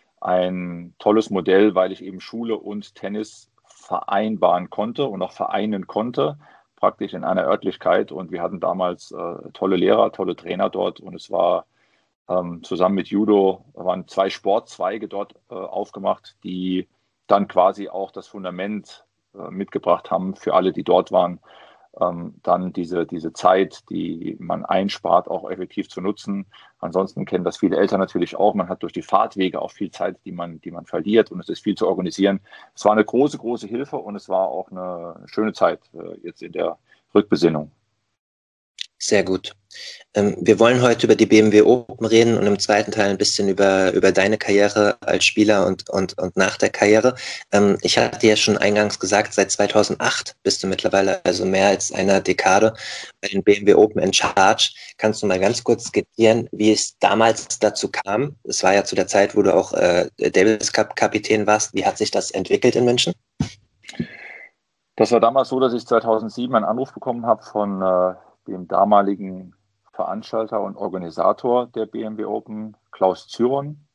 ein tolles Modell, weil ich eben Schule und Tennis vereinbaren konnte und auch vereinen konnte, praktisch in einer Örtlichkeit. Und wir hatten damals äh, tolle Lehrer, tolle Trainer dort und es war ähm, zusammen mit Judo, waren zwei Sportzweige dort äh, aufgemacht, die dann quasi auch das Fundament äh, mitgebracht haben für alle, die dort waren. Ähm, dann diese, diese Zeit, die man einspart, auch effektiv zu nutzen. Ansonsten kennen das viele Eltern natürlich auch. Man hat durch die Fahrtwege auch viel Zeit, die man, die man verliert und es ist viel zu organisieren. Es war eine große, große Hilfe und es war auch eine schöne Zeit äh, jetzt in der Rückbesinnung. Sehr gut. Ähm, wir wollen heute über die B M W Open reden und im zweiten Teil ein bisschen über, über deine Karriere als Spieler und, und, und nach der Karriere. Ähm, ich hatte ja schon eingangs gesagt, seit zweitausendacht bist du mittlerweile, also mehr als einer Dekade, bei den B M W Open in Charge. Kannst du mal ganz kurz skizzieren, wie es damals dazu kam? Es war ja zu der Zeit, wo du auch äh, Davis Cup Kapitän warst. Wie hat sich das entwickelt in München? Das war damals so, dass ich zweitausendsieben einen Anruf bekommen habe von äh, dem damaligen Veranstalter und Organisator der B M W Open, Klaus Zyron,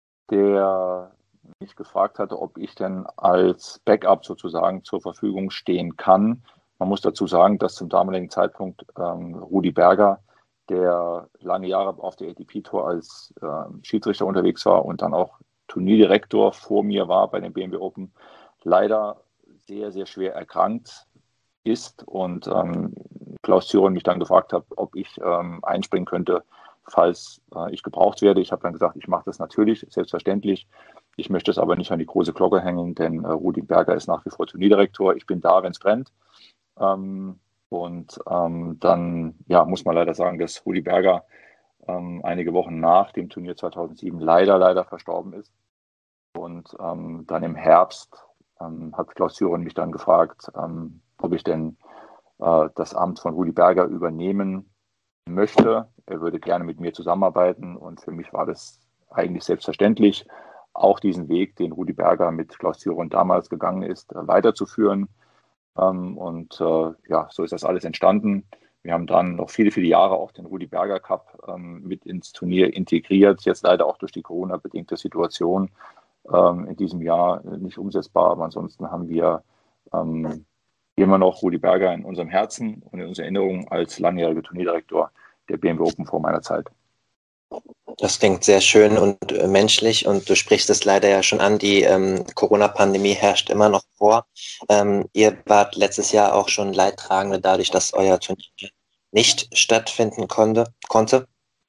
der mich gefragt hatte, ob ich denn als Backup sozusagen zur Verfügung stehen kann. Man muss dazu sagen, dass zum damaligen Zeitpunkt ähm, Rudi Berger, der lange Jahre auf der A T P-Tour als äh, Schiedsrichter unterwegs war und dann auch Turnierdirektor vor mir war bei den B M W Open, leider sehr, sehr schwer erkrankt ist und ähm, Klaus Zyron mich dann gefragt hat, ob ich ähm, einspringen könnte, falls äh, ich gebraucht werde. Ich habe dann gesagt, ich mache das natürlich, selbstverständlich. Ich möchte es aber nicht an die große Glocke hängen, denn äh, Rudi Berger ist nach wie vor Turnierdirektor. Ich bin da, wenn es brennt. Ähm, und ähm, dann ja, muss man leider sagen, dass Rudi Berger ähm, einige Wochen nach dem Turnier zweitausendsieben leider, leider verstorben ist. Und ähm, dann im Herbst ähm, hat Klaus Zyron mich dann gefragt, ähm, ob ich denn äh, das Amt von Rudi Berger übernehmen möchte. Er würde gerne mit mir zusammenarbeiten und für mich war das eigentlich selbstverständlich, auch diesen Weg, den Rudi Berger mit Klaus Zyron damals gegangen ist, äh, weiterzuführen. Ähm, und äh, ja, so ist das alles entstanden. Wir haben dann noch viele, viele Jahre auch den Rudi Berger Cup ähm, mit ins Turnier integriert, jetzt leider auch durch die Corona-bedingte Situation ähm, in diesem Jahr nicht umsetzbar, aber ansonsten haben wir ähm, immer noch Rudi Berger in unserem Herzen und in unserer Erinnerung als langjähriger Turnierdirektor der B M W Open vor meiner Zeit. Das klingt sehr schön und äh, menschlich und du sprichst es leider ja schon an, die ähm, Corona-Pandemie herrscht immer noch vor. Ähm, ihr wart letztes Jahr auch schon Leidtragende dadurch, dass euer Turnier nicht stattfinden konnte. konnte.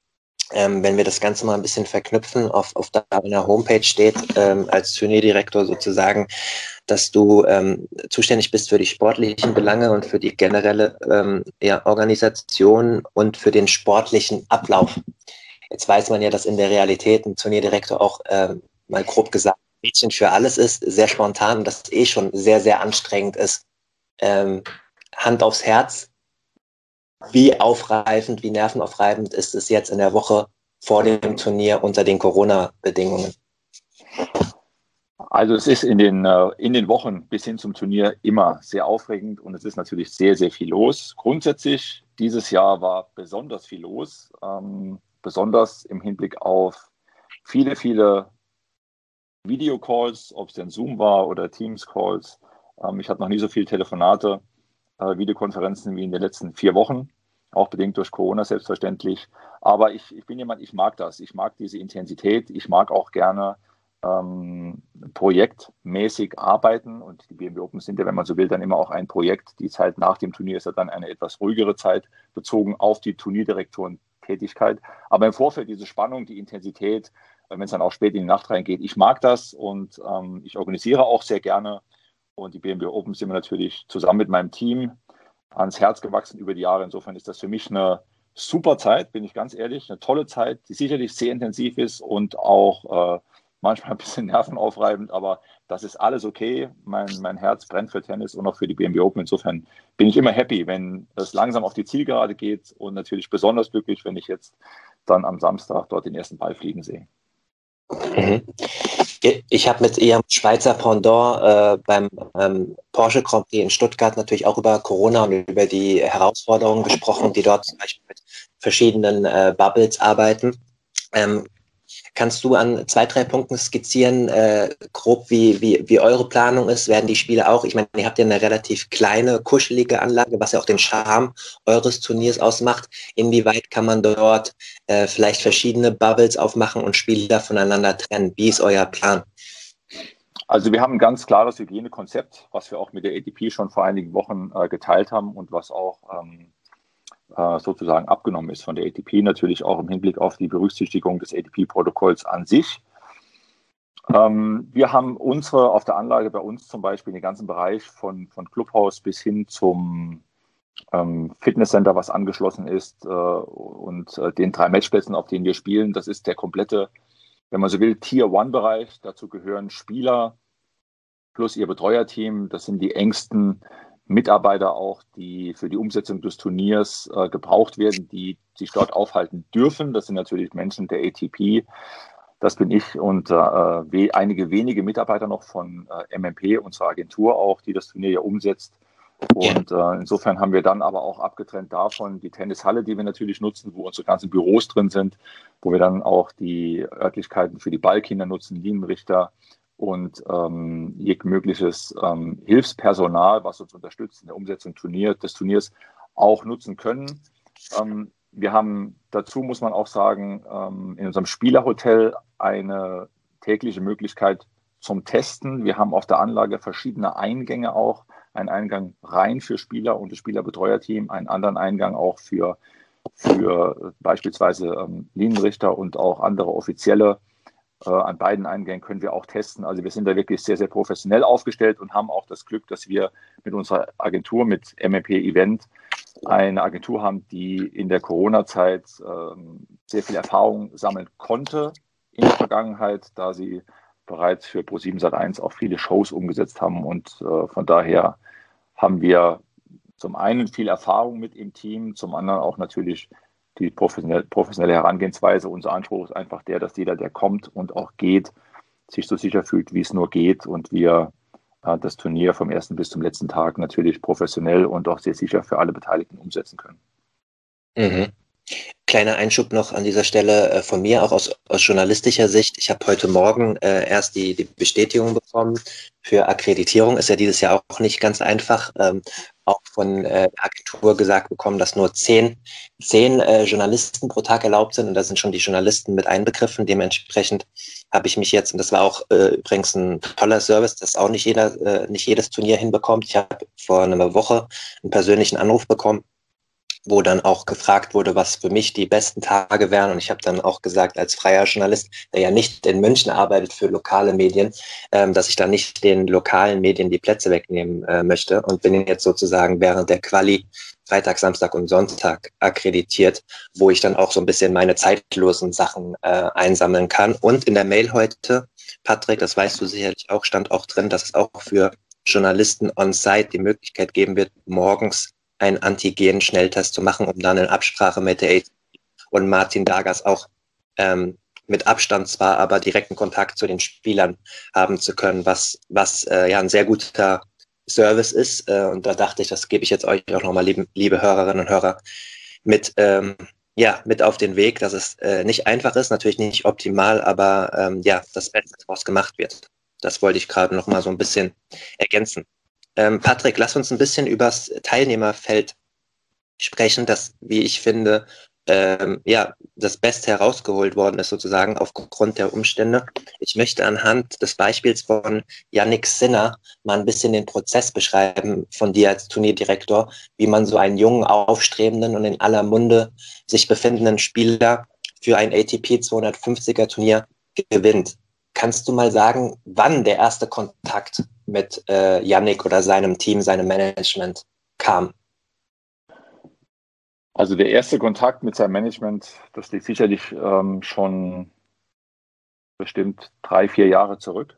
Ähm, wenn wir das Ganze mal ein bisschen verknüpfen, auf, auf deiner Homepage steht, ähm, als Turnierdirektor sozusagen, dass du ähm, zuständig bist für die sportlichen Belange und für die generelle ähm, ja, Organisation und für den sportlichen Ablauf. Jetzt weiß man ja, dass in der Realität ein Turnierdirektor auch ähm, mal grob gesagt Mädchen für alles ist, sehr spontan und das eh schon sehr, sehr anstrengend ist. Ähm, Hand aufs Herz, wie aufreifend, wie nervenaufreibend ist es jetzt in der Woche vor dem Turnier unter den Corona-Bedingungen? Also es ist in den, äh, in den Wochen bis hin zum Turnier immer sehr aufregend und es ist natürlich sehr, sehr viel los. Grundsätzlich, dieses Jahr war besonders viel los, ähm, besonders im Hinblick auf viele, viele Videocalls, ob es denn Zoom war oder Teams-Calls. Ähm, ich hatte noch nie so viele Telefonate, äh, Videokonferenzen wie in den letzten vier Wochen, auch bedingt durch Corona selbstverständlich. Aber ich, ich bin jemand, ich mag das. Ich mag diese Intensität. Ich mag auch gerne ähm, projektmäßig arbeiten. Und die B M W Open sind ja, wenn man so will, dann immer auch ein Projekt. Die Zeit nach dem Turnier ist ja dann eine etwas ruhigere Zeit, bezogen auf die Turnierdirektorentätigkeit. Aber im Vorfeld diese Spannung, die Intensität, wenn es dann auch spät in die Nacht reingeht, ich mag das und ähm, ich organisiere auch sehr gerne. Und die B M W Open sind wir natürlich zusammen mit meinem Team ans Herz gewachsen über die Jahre. Insofern ist das für mich eine super Zeit, bin ich ganz ehrlich, eine tolle Zeit, die sicherlich sehr intensiv ist und auch äh, manchmal ein bisschen nervenaufreibend, aber das ist alles okay. Mein, mein Herz brennt für Tennis und auch für die B M W Open. Insofern bin ich immer happy, wenn es langsam auf die Zielgerade geht und natürlich besonders glücklich, wenn ich jetzt dann am Samstag dort den ersten Ball fliegen sehe. Mhm. Ich habe mit ihrem Schweizer Pendant äh, beim ähm, Porsche Grand Prix in Stuttgart natürlich auch über Corona und über die Herausforderungen gesprochen, die dort zum Beispiel mit verschiedenen äh, Bubbles arbeiten. Ähm, kannst du an zwei, drei Punkten skizzieren, äh, grob wie, wie, wie eure Planung ist? Werden die Spiele auch, ich meine, ihr habt ja eine relativ kleine, kuschelige Anlage, was ja auch den Charme eures Turniers ausmacht. Inwieweit kann man dort äh, vielleicht verschiedene Bubbles aufmachen und Spieler voneinander trennen? Wie ist euer Plan? Also wir haben ein ganz klares Hygienekonzept, was wir auch mit der A T P schon vor einigen Wochen äh, geteilt haben und was auch ähm, äh, sozusagen abgenommen ist von der A T P, natürlich auch im Hinblick auf die Berücksichtigung des A T P-Protokolls an sich. Ähm, wir haben unsere auf der Anlage bei uns zum Beispiel den ganzen Bereich von, von Clubhaus bis hin zum ähm, Fitnesscenter, was angeschlossen ist, äh, und äh, den drei Matchplätzen, auf denen wir spielen. Das ist der komplette, wenn man so will, Tier-One-Bereich. Dazu gehören Spieler plus ihr Betreuerteam. Das sind die engsten Mitarbeiter auch, die für die Umsetzung des Turniers äh, gebraucht werden, die sich dort aufhalten dürfen. Das sind natürlich Menschen der A T P. Das bin ich und äh, we- einige wenige Mitarbeiter noch von äh, M M P, unserer Agentur auch, die das Turnier ja umsetzt. Und äh, insofern haben wir dann aber auch abgetrennt davon die Tennishalle, die wir natürlich nutzen, wo unsere ganzen Büros drin sind, wo wir dann auch die Örtlichkeiten für die Ballkinder nutzen, Linienrichter und ähm, jegliches ähm, Hilfspersonal, was uns unterstützt in der Umsetzung Turnier, des Turniers, auch nutzen können. Ähm, wir haben dazu, muss man auch sagen, ähm, in unserem Spielerhotel eine tägliche Möglichkeit zum Testen. Wir haben auf der Anlage verschiedene Eingänge auch, einen Eingang rein für Spieler und das Spielerbetreuerteam, einen anderen Eingang auch für, für beispielsweise ähm, Linienrichter und auch andere Offizielle. Äh, an beiden Eingängen können wir auch testen. Also wir sind da wirklich sehr, sehr professionell aufgestellt und haben auch das Glück, dass wir mit unserer Agentur, mit M M P Event, eine Agentur haben, die in der Corona-Zeit ähm, sehr viel Erfahrung sammeln konnte in der Vergangenheit, da sie bereits für ProSieben Sat eins auch viele Shows umgesetzt haben. Und äh, von daher haben wir zum einen viel Erfahrung mit im Team, zum anderen auch natürlich die professionelle, professionelle Herangehensweise. Unser Anspruch ist einfach der, dass jeder, der kommt und auch geht, sich so sicher fühlt, wie es nur geht. Und wir äh, das Turnier vom ersten bis zum letzten Tag natürlich professionell und auch sehr sicher für alle Beteiligten umsetzen können. Mhm. Kleiner Einschub noch an dieser Stelle äh, von mir, auch aus, aus journalistischer Sicht. Ich habe heute Morgen äh, erst die, die Bestätigung bekommen für Akkreditierung. Ist ja dieses Jahr auch nicht ganz einfach. Ähm, auch von äh, der Agentur gesagt bekommen, dass nur zehn, zehn äh, Journalisten pro Tag erlaubt sind. Und da sind schon die Journalisten mit einbegriffen. Dementsprechend habe ich mich jetzt, und das war auch äh, übrigens ein toller Service, das auch nicht jeder, äh, nicht jedes Turnier hinbekommt. Ich habe vor einer Woche einen persönlichen Anruf bekommen wo dann auch gefragt wurde, was für mich die besten Tage wären. Und ich habe dann auch gesagt, als freier Journalist, der ja nicht in München arbeitet für lokale Medien, ähm, dass ich da nicht den lokalen Medien die Plätze wegnehmen äh, möchte und bin jetzt sozusagen während der Quali Freitag, Samstag und Sonntag akkreditiert, wo ich dann auch so ein bisschen meine zeitlosen Sachen äh, einsammeln kann. Und in der Mail heute, Patrick, das weißt du sicherlich auch, stand auch drin, dass es auch für Journalisten on-site die Möglichkeit geben wird, morgens einen Antigen-Schnelltest zu machen, um dann in Absprache mit der A T P und Martin Dargas auch ähm, mit Abstand zwar, aber direkten Kontakt zu den Spielern haben zu können, was, was äh, ja ein sehr guter Service ist. Äh, und da dachte ich, das gebe ich jetzt euch auch nochmal, liebe, liebe Hörerinnen und Hörer, mit, ähm, ja, mit auf den Weg, dass es äh, nicht einfach ist, natürlich nicht optimal, aber ähm, ja, das Beste daraus gemacht wird. Das wollte ich gerade nochmal so ein bisschen ergänzen. Ähm, Patrick, lass uns ein bisschen über das Teilnehmerfeld sprechen, das, wie ich finde, ähm, ja, das Beste herausgeholt worden ist, sozusagen aufgrund der Umstände. Ich möchte anhand des Beispiels von Jannik Sinner mal ein bisschen den Prozess beschreiben von dir als Turnierdirektor, wie man so einen jungen, aufstrebenden und in aller Munde sich befindenden Spieler für ein A T P zweihundertfünfziger Turnier gewinnt. Kannst du mal sagen, wann der erste Kontakt mit äh, Jannik oder seinem Team, seinem Management kam? Also der erste Kontakt mit seinem Management, das liegt sicherlich ähm, schon bestimmt drei, vier Jahre zurück.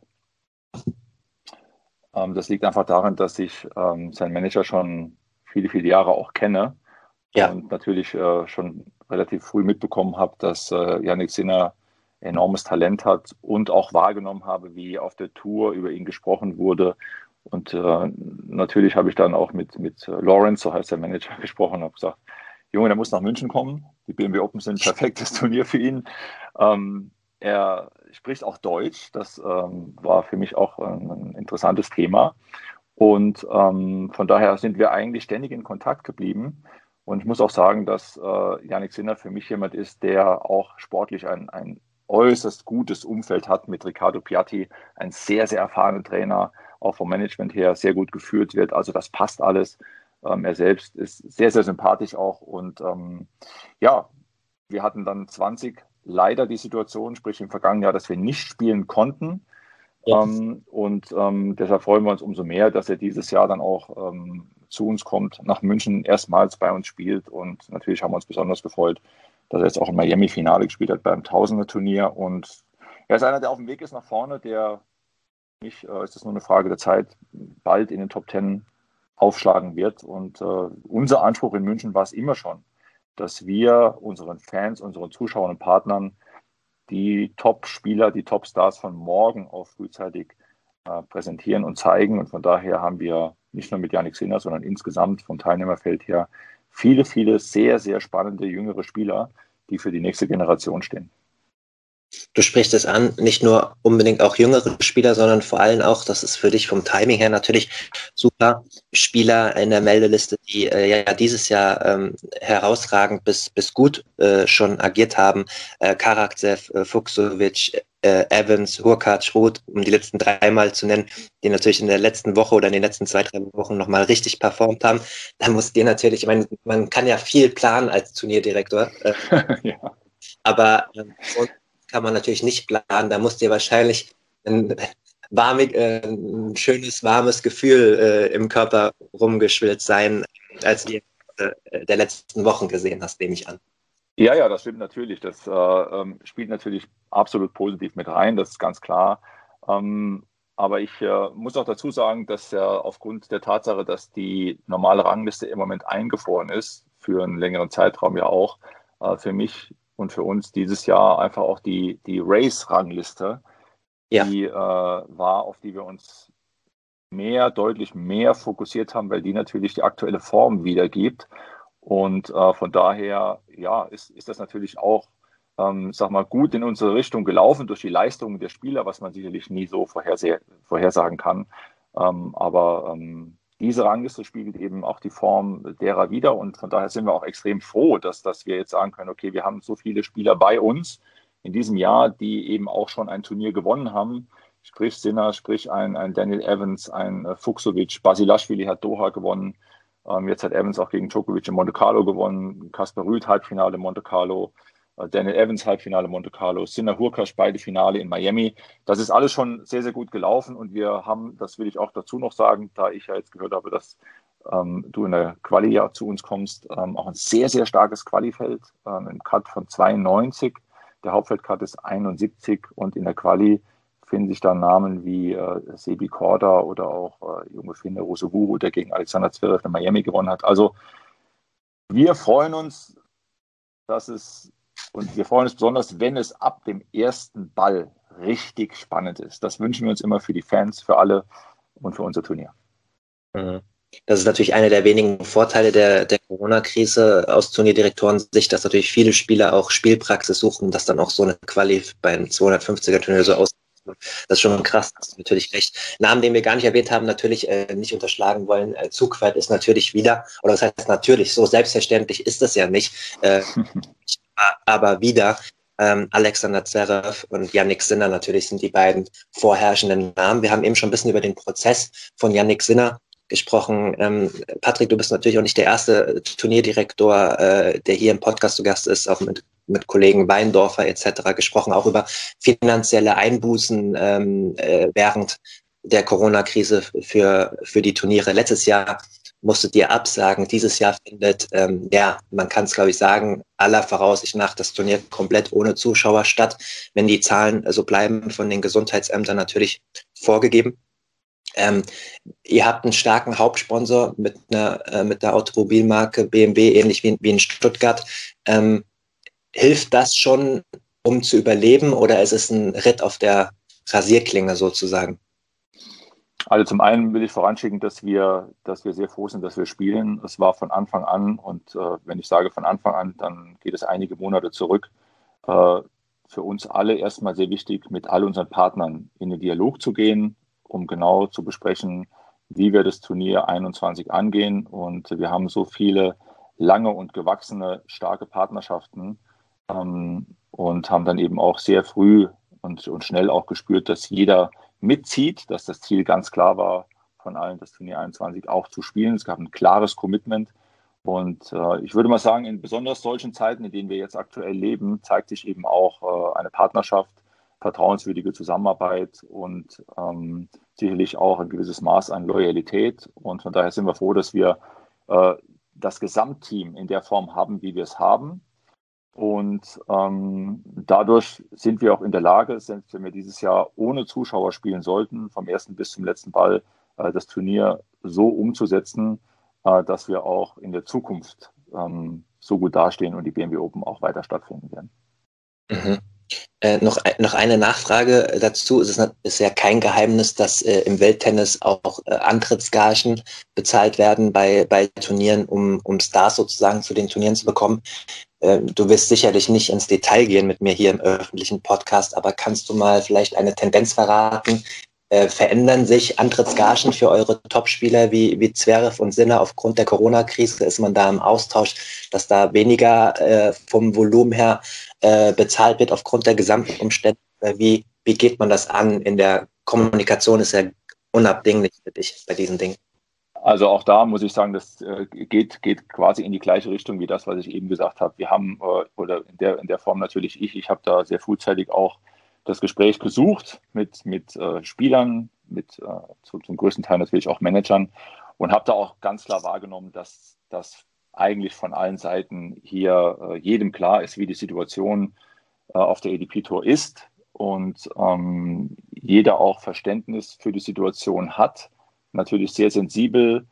Ähm, das liegt einfach daran, dass ich ähm, seinen Manager schon viele, viele Jahre auch kenne. Ja. Und natürlich äh, schon relativ früh mitbekommen habe, dass äh, Jannik Sinner enormes Talent hat und auch wahrgenommen habe, wie auf der Tour über ihn gesprochen wurde. Und äh, natürlich habe ich dann auch mit, mit Lawrence, so heißt der Manager, gesprochen und habe gesagt, Junge, der muss nach München kommen. Die B M W Open sind ein perfektes Turnier für ihn. Ähm, er spricht auch Deutsch. Das ähm, war für mich auch ein, ein interessantes Thema. Und ähm, von daher sind wir eigentlich ständig in Kontakt geblieben. Und ich muss auch sagen, dass äh, Jannik Sinner für mich jemand ist, der auch sportlich ein, ein äußerst gutes Umfeld hat mit Riccardo Piatti, ein sehr, sehr erfahrener Trainer, auch vom Management her sehr gut geführt wird. Also das passt alles. Ähm, er selbst ist sehr, sehr sympathisch auch. Und ähm, ja, wir hatten dann zwanzig leider die Situation, sprich im vergangenen Jahr, dass wir nicht spielen konnten. Ja. Ähm, und ähm, deshalb freuen wir uns umso mehr, dass er dieses Jahr dann auch ähm, zu uns kommt, nach München erstmals bei uns spielt. Und natürlich haben wir uns besonders gefreut, dass er jetzt auch im Miami-Finale gespielt hat beim Tausender-Turnier. Und er ist einer, der auf dem Weg ist nach vorne, der, für mich äh, ist es nur eine Frage der Zeit, bald in den Top Ten aufschlagen wird. Und äh, unser Anspruch in München war es immer schon, dass wir unseren Fans, unseren Zuschauern und Partnern die Top-Spieler, die Top-Stars von morgen auch frühzeitig äh, präsentieren und zeigen. Und von daher haben wir nicht nur mit Jannik Sinner, sondern insgesamt vom Teilnehmerfeld her viele, viele sehr, sehr spannende jüngere Spieler, die für die nächste Generation stehen. Du sprichst es an, nicht nur unbedingt auch jüngere Spieler, sondern vor allem auch, das ist für dich vom Timing her natürlich super, Spieler in der Meldeliste, die äh, ja dieses Jahr ähm, herausragend bis, bis gut äh, schon agiert haben. Äh, Karatsev, äh, Fuchsovic, äh, Evans, Hurkacz, Ruth, um die letzten dreimal zu nennen, die natürlich in der letzten Woche oder in den letzten zwei, drei Wochen nochmal richtig performt haben. Da muss dir natürlich, ich meine, man kann ja viel planen als Turnierdirektor, äh, ja. aber äh, kann man natürlich nicht planen. Da muss dir wahrscheinlich ein, warmig, äh, ein schönes, warmes Gefühl äh, im Körper rumgeschwillt sein, als du die äh, der letzten Wochen gesehen hast, nehme ich an. Ja, ja, das stimmt natürlich. Das äh, ähm, spielt natürlich absolut positiv mit rein, das ist ganz klar. Ähm, aber ich äh, muss auch dazu sagen, dass ja aufgrund der Tatsache, dass die normale Rangliste im Moment eingefroren ist, für einen längeren Zeitraum ja auch, äh, für mich und für uns dieses Jahr einfach auch die, die Race-Rangliste, ja. die äh, war, auf die wir uns mehr, deutlich mehr fokussiert haben, weil die natürlich die aktuelle Form wiedergibt. Und äh, von daher, ja, ist, ist das natürlich auch, ähm, sag mal, gut in unsere Richtung gelaufen durch die Leistungen der Spieler, was man sicherlich nie so vorherse- vorhersagen kann. Ähm, aber ähm, diese Rangliste spiegelt eben auch die Form derer wider. Und von daher sind wir auch extrem froh, dass, dass wir jetzt sagen können, okay, wir haben so viele Spieler bei uns in diesem Jahr, die eben auch schon ein Turnier gewonnen haben. Sprich Sinner, sprich ein, ein Daniel Evans, ein äh, Fuchsovic, Basilashvili hat Doha gewonnen. Ähm, jetzt hat Evans auch gegen Djokovic in Monte Carlo gewonnen, Kaspar Ruud Halbfinale in Monte Carlo, äh, Daniel Evans Halbfinale in Monte Carlo, Sinner Hurkacz beide Finale in Miami. Das ist alles schon sehr, sehr gut gelaufen und wir haben, das will ich auch dazu noch sagen, da ich ja jetzt gehört habe, dass ähm, du in der Quali ja zu uns kommst, ähm, auch ein sehr, sehr starkes Qualifeld, ähm, im Cut von zweiundneunzig. Der Hauptfeldcut ist einundsiebzig und in der Quali finden sich dann Namen wie äh, Sebi Korda oder auch äh, junge Finne Rosoguru, der gegen Alexander Zverev in Miami gewonnen hat. Also wir freuen uns, dass es, und wir freuen uns besonders, wenn es ab dem ersten Ball richtig spannend ist. Das wünschen wir uns immer für die Fans, für alle und für unser Turnier. Mhm. Das ist natürlich einer der wenigen Vorteile der, der Corona-Krise aus Turnierdirektoren-Sicht, dass natürlich viele Spieler auch Spielpraxis suchen, dass dann auch so eine Quali beim zweihundertfünfziger-Turnier so aussieht. Das ist schon krass, hast du natürlich recht. Namen, den wir gar nicht erwähnt haben, natürlich äh, nicht unterschlagen wollen. Äh, Zugpferd ist natürlich wieder, oder das heißt natürlich, so selbstverständlich ist das ja nicht, äh, aber wieder. Ähm, Alexander Zverev und Jannik Sinner natürlich sind die beiden vorherrschenden Namen. Wir haben eben schon ein bisschen über den Prozess von Jannik Sinner gesprochen. Ähm, Patrick, du bist natürlich auch nicht der erste Turnierdirektor, äh, der hier im Podcast zu Gast ist, auch mit, mit Kollegen Weindorfer et cetera gesprochen, auch über finanzielle Einbußen ähm, äh, während der Corona-Krise für, für die Turniere. Letztes Jahr musstet ihr absagen. Dieses Jahr findet, ähm, ja, man kann es glaube ich sagen, aller Voraussicht nach das Turnier komplett ohne Zuschauer statt, wenn die Zahlen so bleiben, von den Gesundheitsämtern natürlich vorgegeben. Ähm, ihr habt einen starken Hauptsponsor mit einer, äh, mit der Automobilmarke B M W, ähnlich wie, wie in Stuttgart. Ähm, hilft das schon, um zu überleben, oder ist es ein Ritt auf der Rasierklinge sozusagen? Also zum einen will ich voranschicken, dass wir, dass wir sehr froh sind, dass wir spielen. Es war von Anfang an, und äh, wenn ich sage von Anfang an, dann geht es einige Monate zurück, äh, für uns alle erstmal sehr wichtig, mit all unseren Partnern in den Dialog zu gehen, um genau zu besprechen, wie wir das Turnier einundzwanzig angehen. Und wir haben so viele lange und gewachsene, starke Partnerschaften ähm, und haben dann eben auch sehr früh und, und schnell auch gespürt, dass jeder mitzieht, dass das Ziel ganz klar war, von allen das Turnier einundzwanzig auch zu spielen. Es gab ein klares Commitment. Und äh, ich würde mal sagen, in besonders solchen Zeiten, in denen wir jetzt aktuell leben, zeigt sich eben auch äh, eine Partnerschaft, vertrauenswürdige Zusammenarbeit und ähm, sicherlich auch ein gewisses Maß an Loyalität. Und von daher sind wir froh, dass wir äh, das Gesamtteam in der Form haben, wie wir es haben. Und ähm, dadurch sind wir auch in der Lage, selbst wenn wir dieses Jahr ohne Zuschauer spielen sollten, vom ersten bis zum letzten Ball, äh, das Turnier so umzusetzen, äh, dass wir auch in der Zukunft ähm, so gut dastehen und die B M W Open auch weiter stattfinden werden. Mhm. Äh, noch, noch eine Nachfrage dazu. Es ist, ist ja kein Geheimnis, dass äh, im Welttennis auch äh, Antrittsgagen bezahlt werden bei, bei Turnieren, um, um Stars sozusagen zu den Turnieren zu bekommen. Äh, du wirst sicherlich nicht ins Detail gehen mit mir hier im öffentlichen Podcast, aber kannst du mal vielleicht eine Tendenz verraten? Äh, verändern sich Antrittsgagen für eure Topspieler wie, wie Zverev und Sinner aufgrund der Corona-Krise? Ist man da im Austausch, dass da weniger äh, vom Volumen her äh, bezahlt wird aufgrund der gesamten Umstände? Wie, wie geht man das an? In der Kommunikation ist ja unabdinglich für dich bei diesen Dingen. Also auch da muss ich sagen, das äh, geht, geht quasi in die gleiche Richtung wie das, was ich eben gesagt habe. Wir haben, äh, oder in der, in der Form natürlich ich, ich habe da sehr frühzeitig auch das Gespräch gesucht mit, mit äh, Spielern, mit äh, zu, zum größten Teil natürlich auch Managern und habe da auch ganz klar wahrgenommen, dass das eigentlich von allen Seiten hier äh, jedem klar ist, wie die Situation äh, auf der A D P Tour ist und ähm, jeder auch Verständnis für die Situation hat, natürlich sehr sensibel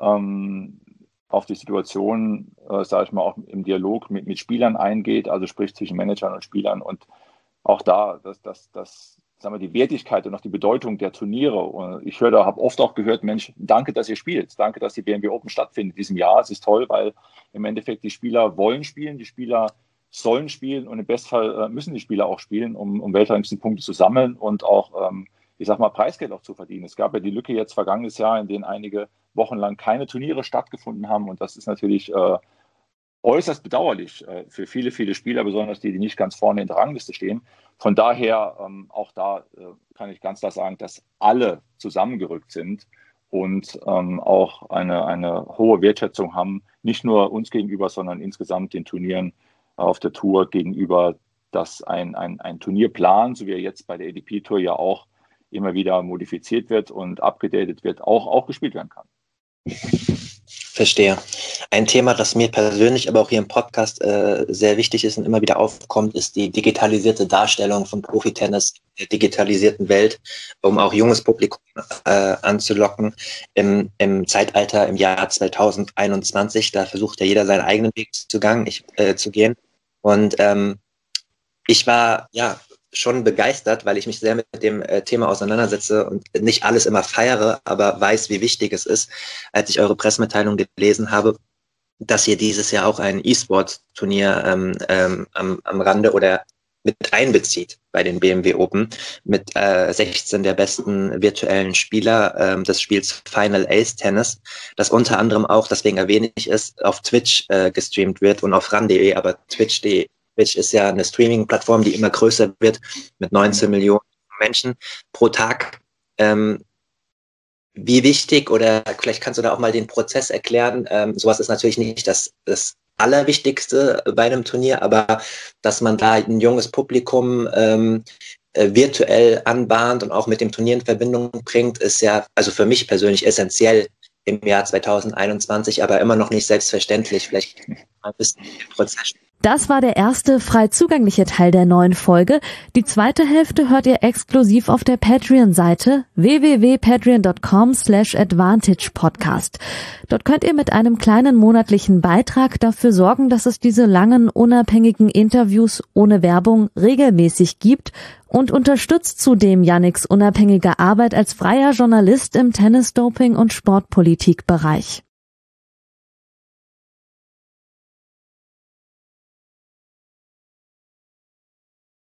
ähm, auf die Situation, äh, sage ich mal, auch im Dialog mit, mit Spielern eingeht, also sprich zwischen Managern und Spielern und auch da, dass das, das, sagen wir, die Wertigkeit und auch die Bedeutung der Turniere. Und ich höre da, habe oft auch gehört, Mensch, danke, dass ihr spielt. Danke, dass die B M W Open stattfindet in diesem Jahr. Es ist toll, weil im Endeffekt die Spieler wollen spielen, die Spieler sollen spielen und im Bestfall äh, müssen die Spieler auch spielen, um, um Weltranglistenpunkte zu sammeln und auch, ähm, ich sag mal, Preisgeld auch zu verdienen. Es gab ja die Lücke jetzt vergangenes Jahr, in denen einige Wochen lang keine Turniere stattgefunden haben und das ist natürlich äh, äußerst bedauerlich äh, für viele, viele Spieler, besonders die, die nicht ganz vorne in der Rangliste stehen. Von daher, ähm, auch da äh, kann ich ganz klar sagen, dass alle zusammengerückt sind und ähm, auch eine, eine hohe Wertschätzung haben, nicht nur uns gegenüber, sondern insgesamt den Turnieren auf der Tour gegenüber, dass ein, ein, ein Turnierplan, so wie er jetzt bei der A D P Tour ja auch immer wieder modifiziert wird und abgedatet wird, auch, auch gespielt werden kann. Verstehe. Ein Thema, das mir persönlich, aber auch hier im Podcast äh, sehr wichtig ist und immer wieder aufkommt, ist die digitalisierte Darstellung von Profitennis in der digitalisierten Welt, um auch junges Publikum äh, anzulocken. Im, Im Zeitalter, im Jahr zweitausendeinundzwanzig, da versucht ja jeder seinen eigenen Weg zu, gang, ich, äh, zu gehen. Und ähm, ich war, ja, schon begeistert, weil ich mich sehr mit dem äh, Thema auseinandersetze und nicht alles immer feiere, aber weiß, wie wichtig es ist, als ich eure Pressemitteilung gelesen habe, dass ihr dieses Jahr auch ein E-Sport-Turnier ähm, ähm, am, am Rande oder mit einbezieht bei den B M W Open mit äh, sechzehn der besten virtuellen Spieler ähm, des Spiels Final Ace Tennis, das unter anderem auch, deswegen erwähne ich es, auf Twitch äh, gestreamt wird und auf ran punkt de, aber twitch punkt de Twitch ist ja eine Streaming-Plattform, die immer größer wird, mit neunzehn Millionen Menschen pro Tag. Ähm, wie wichtig, oder vielleicht kannst du da auch mal den Prozess erklären, ähm, sowas ist natürlich nicht das, das Allerwichtigste bei einem Turnier, aber dass man da ein junges Publikum ähm, äh, virtuell anbahnt und auch mit dem Turnier in Verbindung bringt, ist ja, also für mich persönlich essentiell im Jahr zweitausendeinundzwanzig, aber immer noch nicht selbstverständlich. Vielleicht mal ein bisschen den Prozess. Das war der erste frei zugängliche Teil der neuen Folge. Die zweite Hälfte hört ihr exklusiv auf der Patreon-Seite w w w punkt patreon punkt com slash advantage podcast. Dort könnt ihr mit einem kleinen monatlichen Beitrag dafür sorgen, dass es diese langen, unabhängigen Interviews ohne Werbung regelmäßig gibt und unterstützt zudem Yannicks unabhängige Arbeit als freier Journalist im Tennis-Doping- und Sportpolitik-Bereich.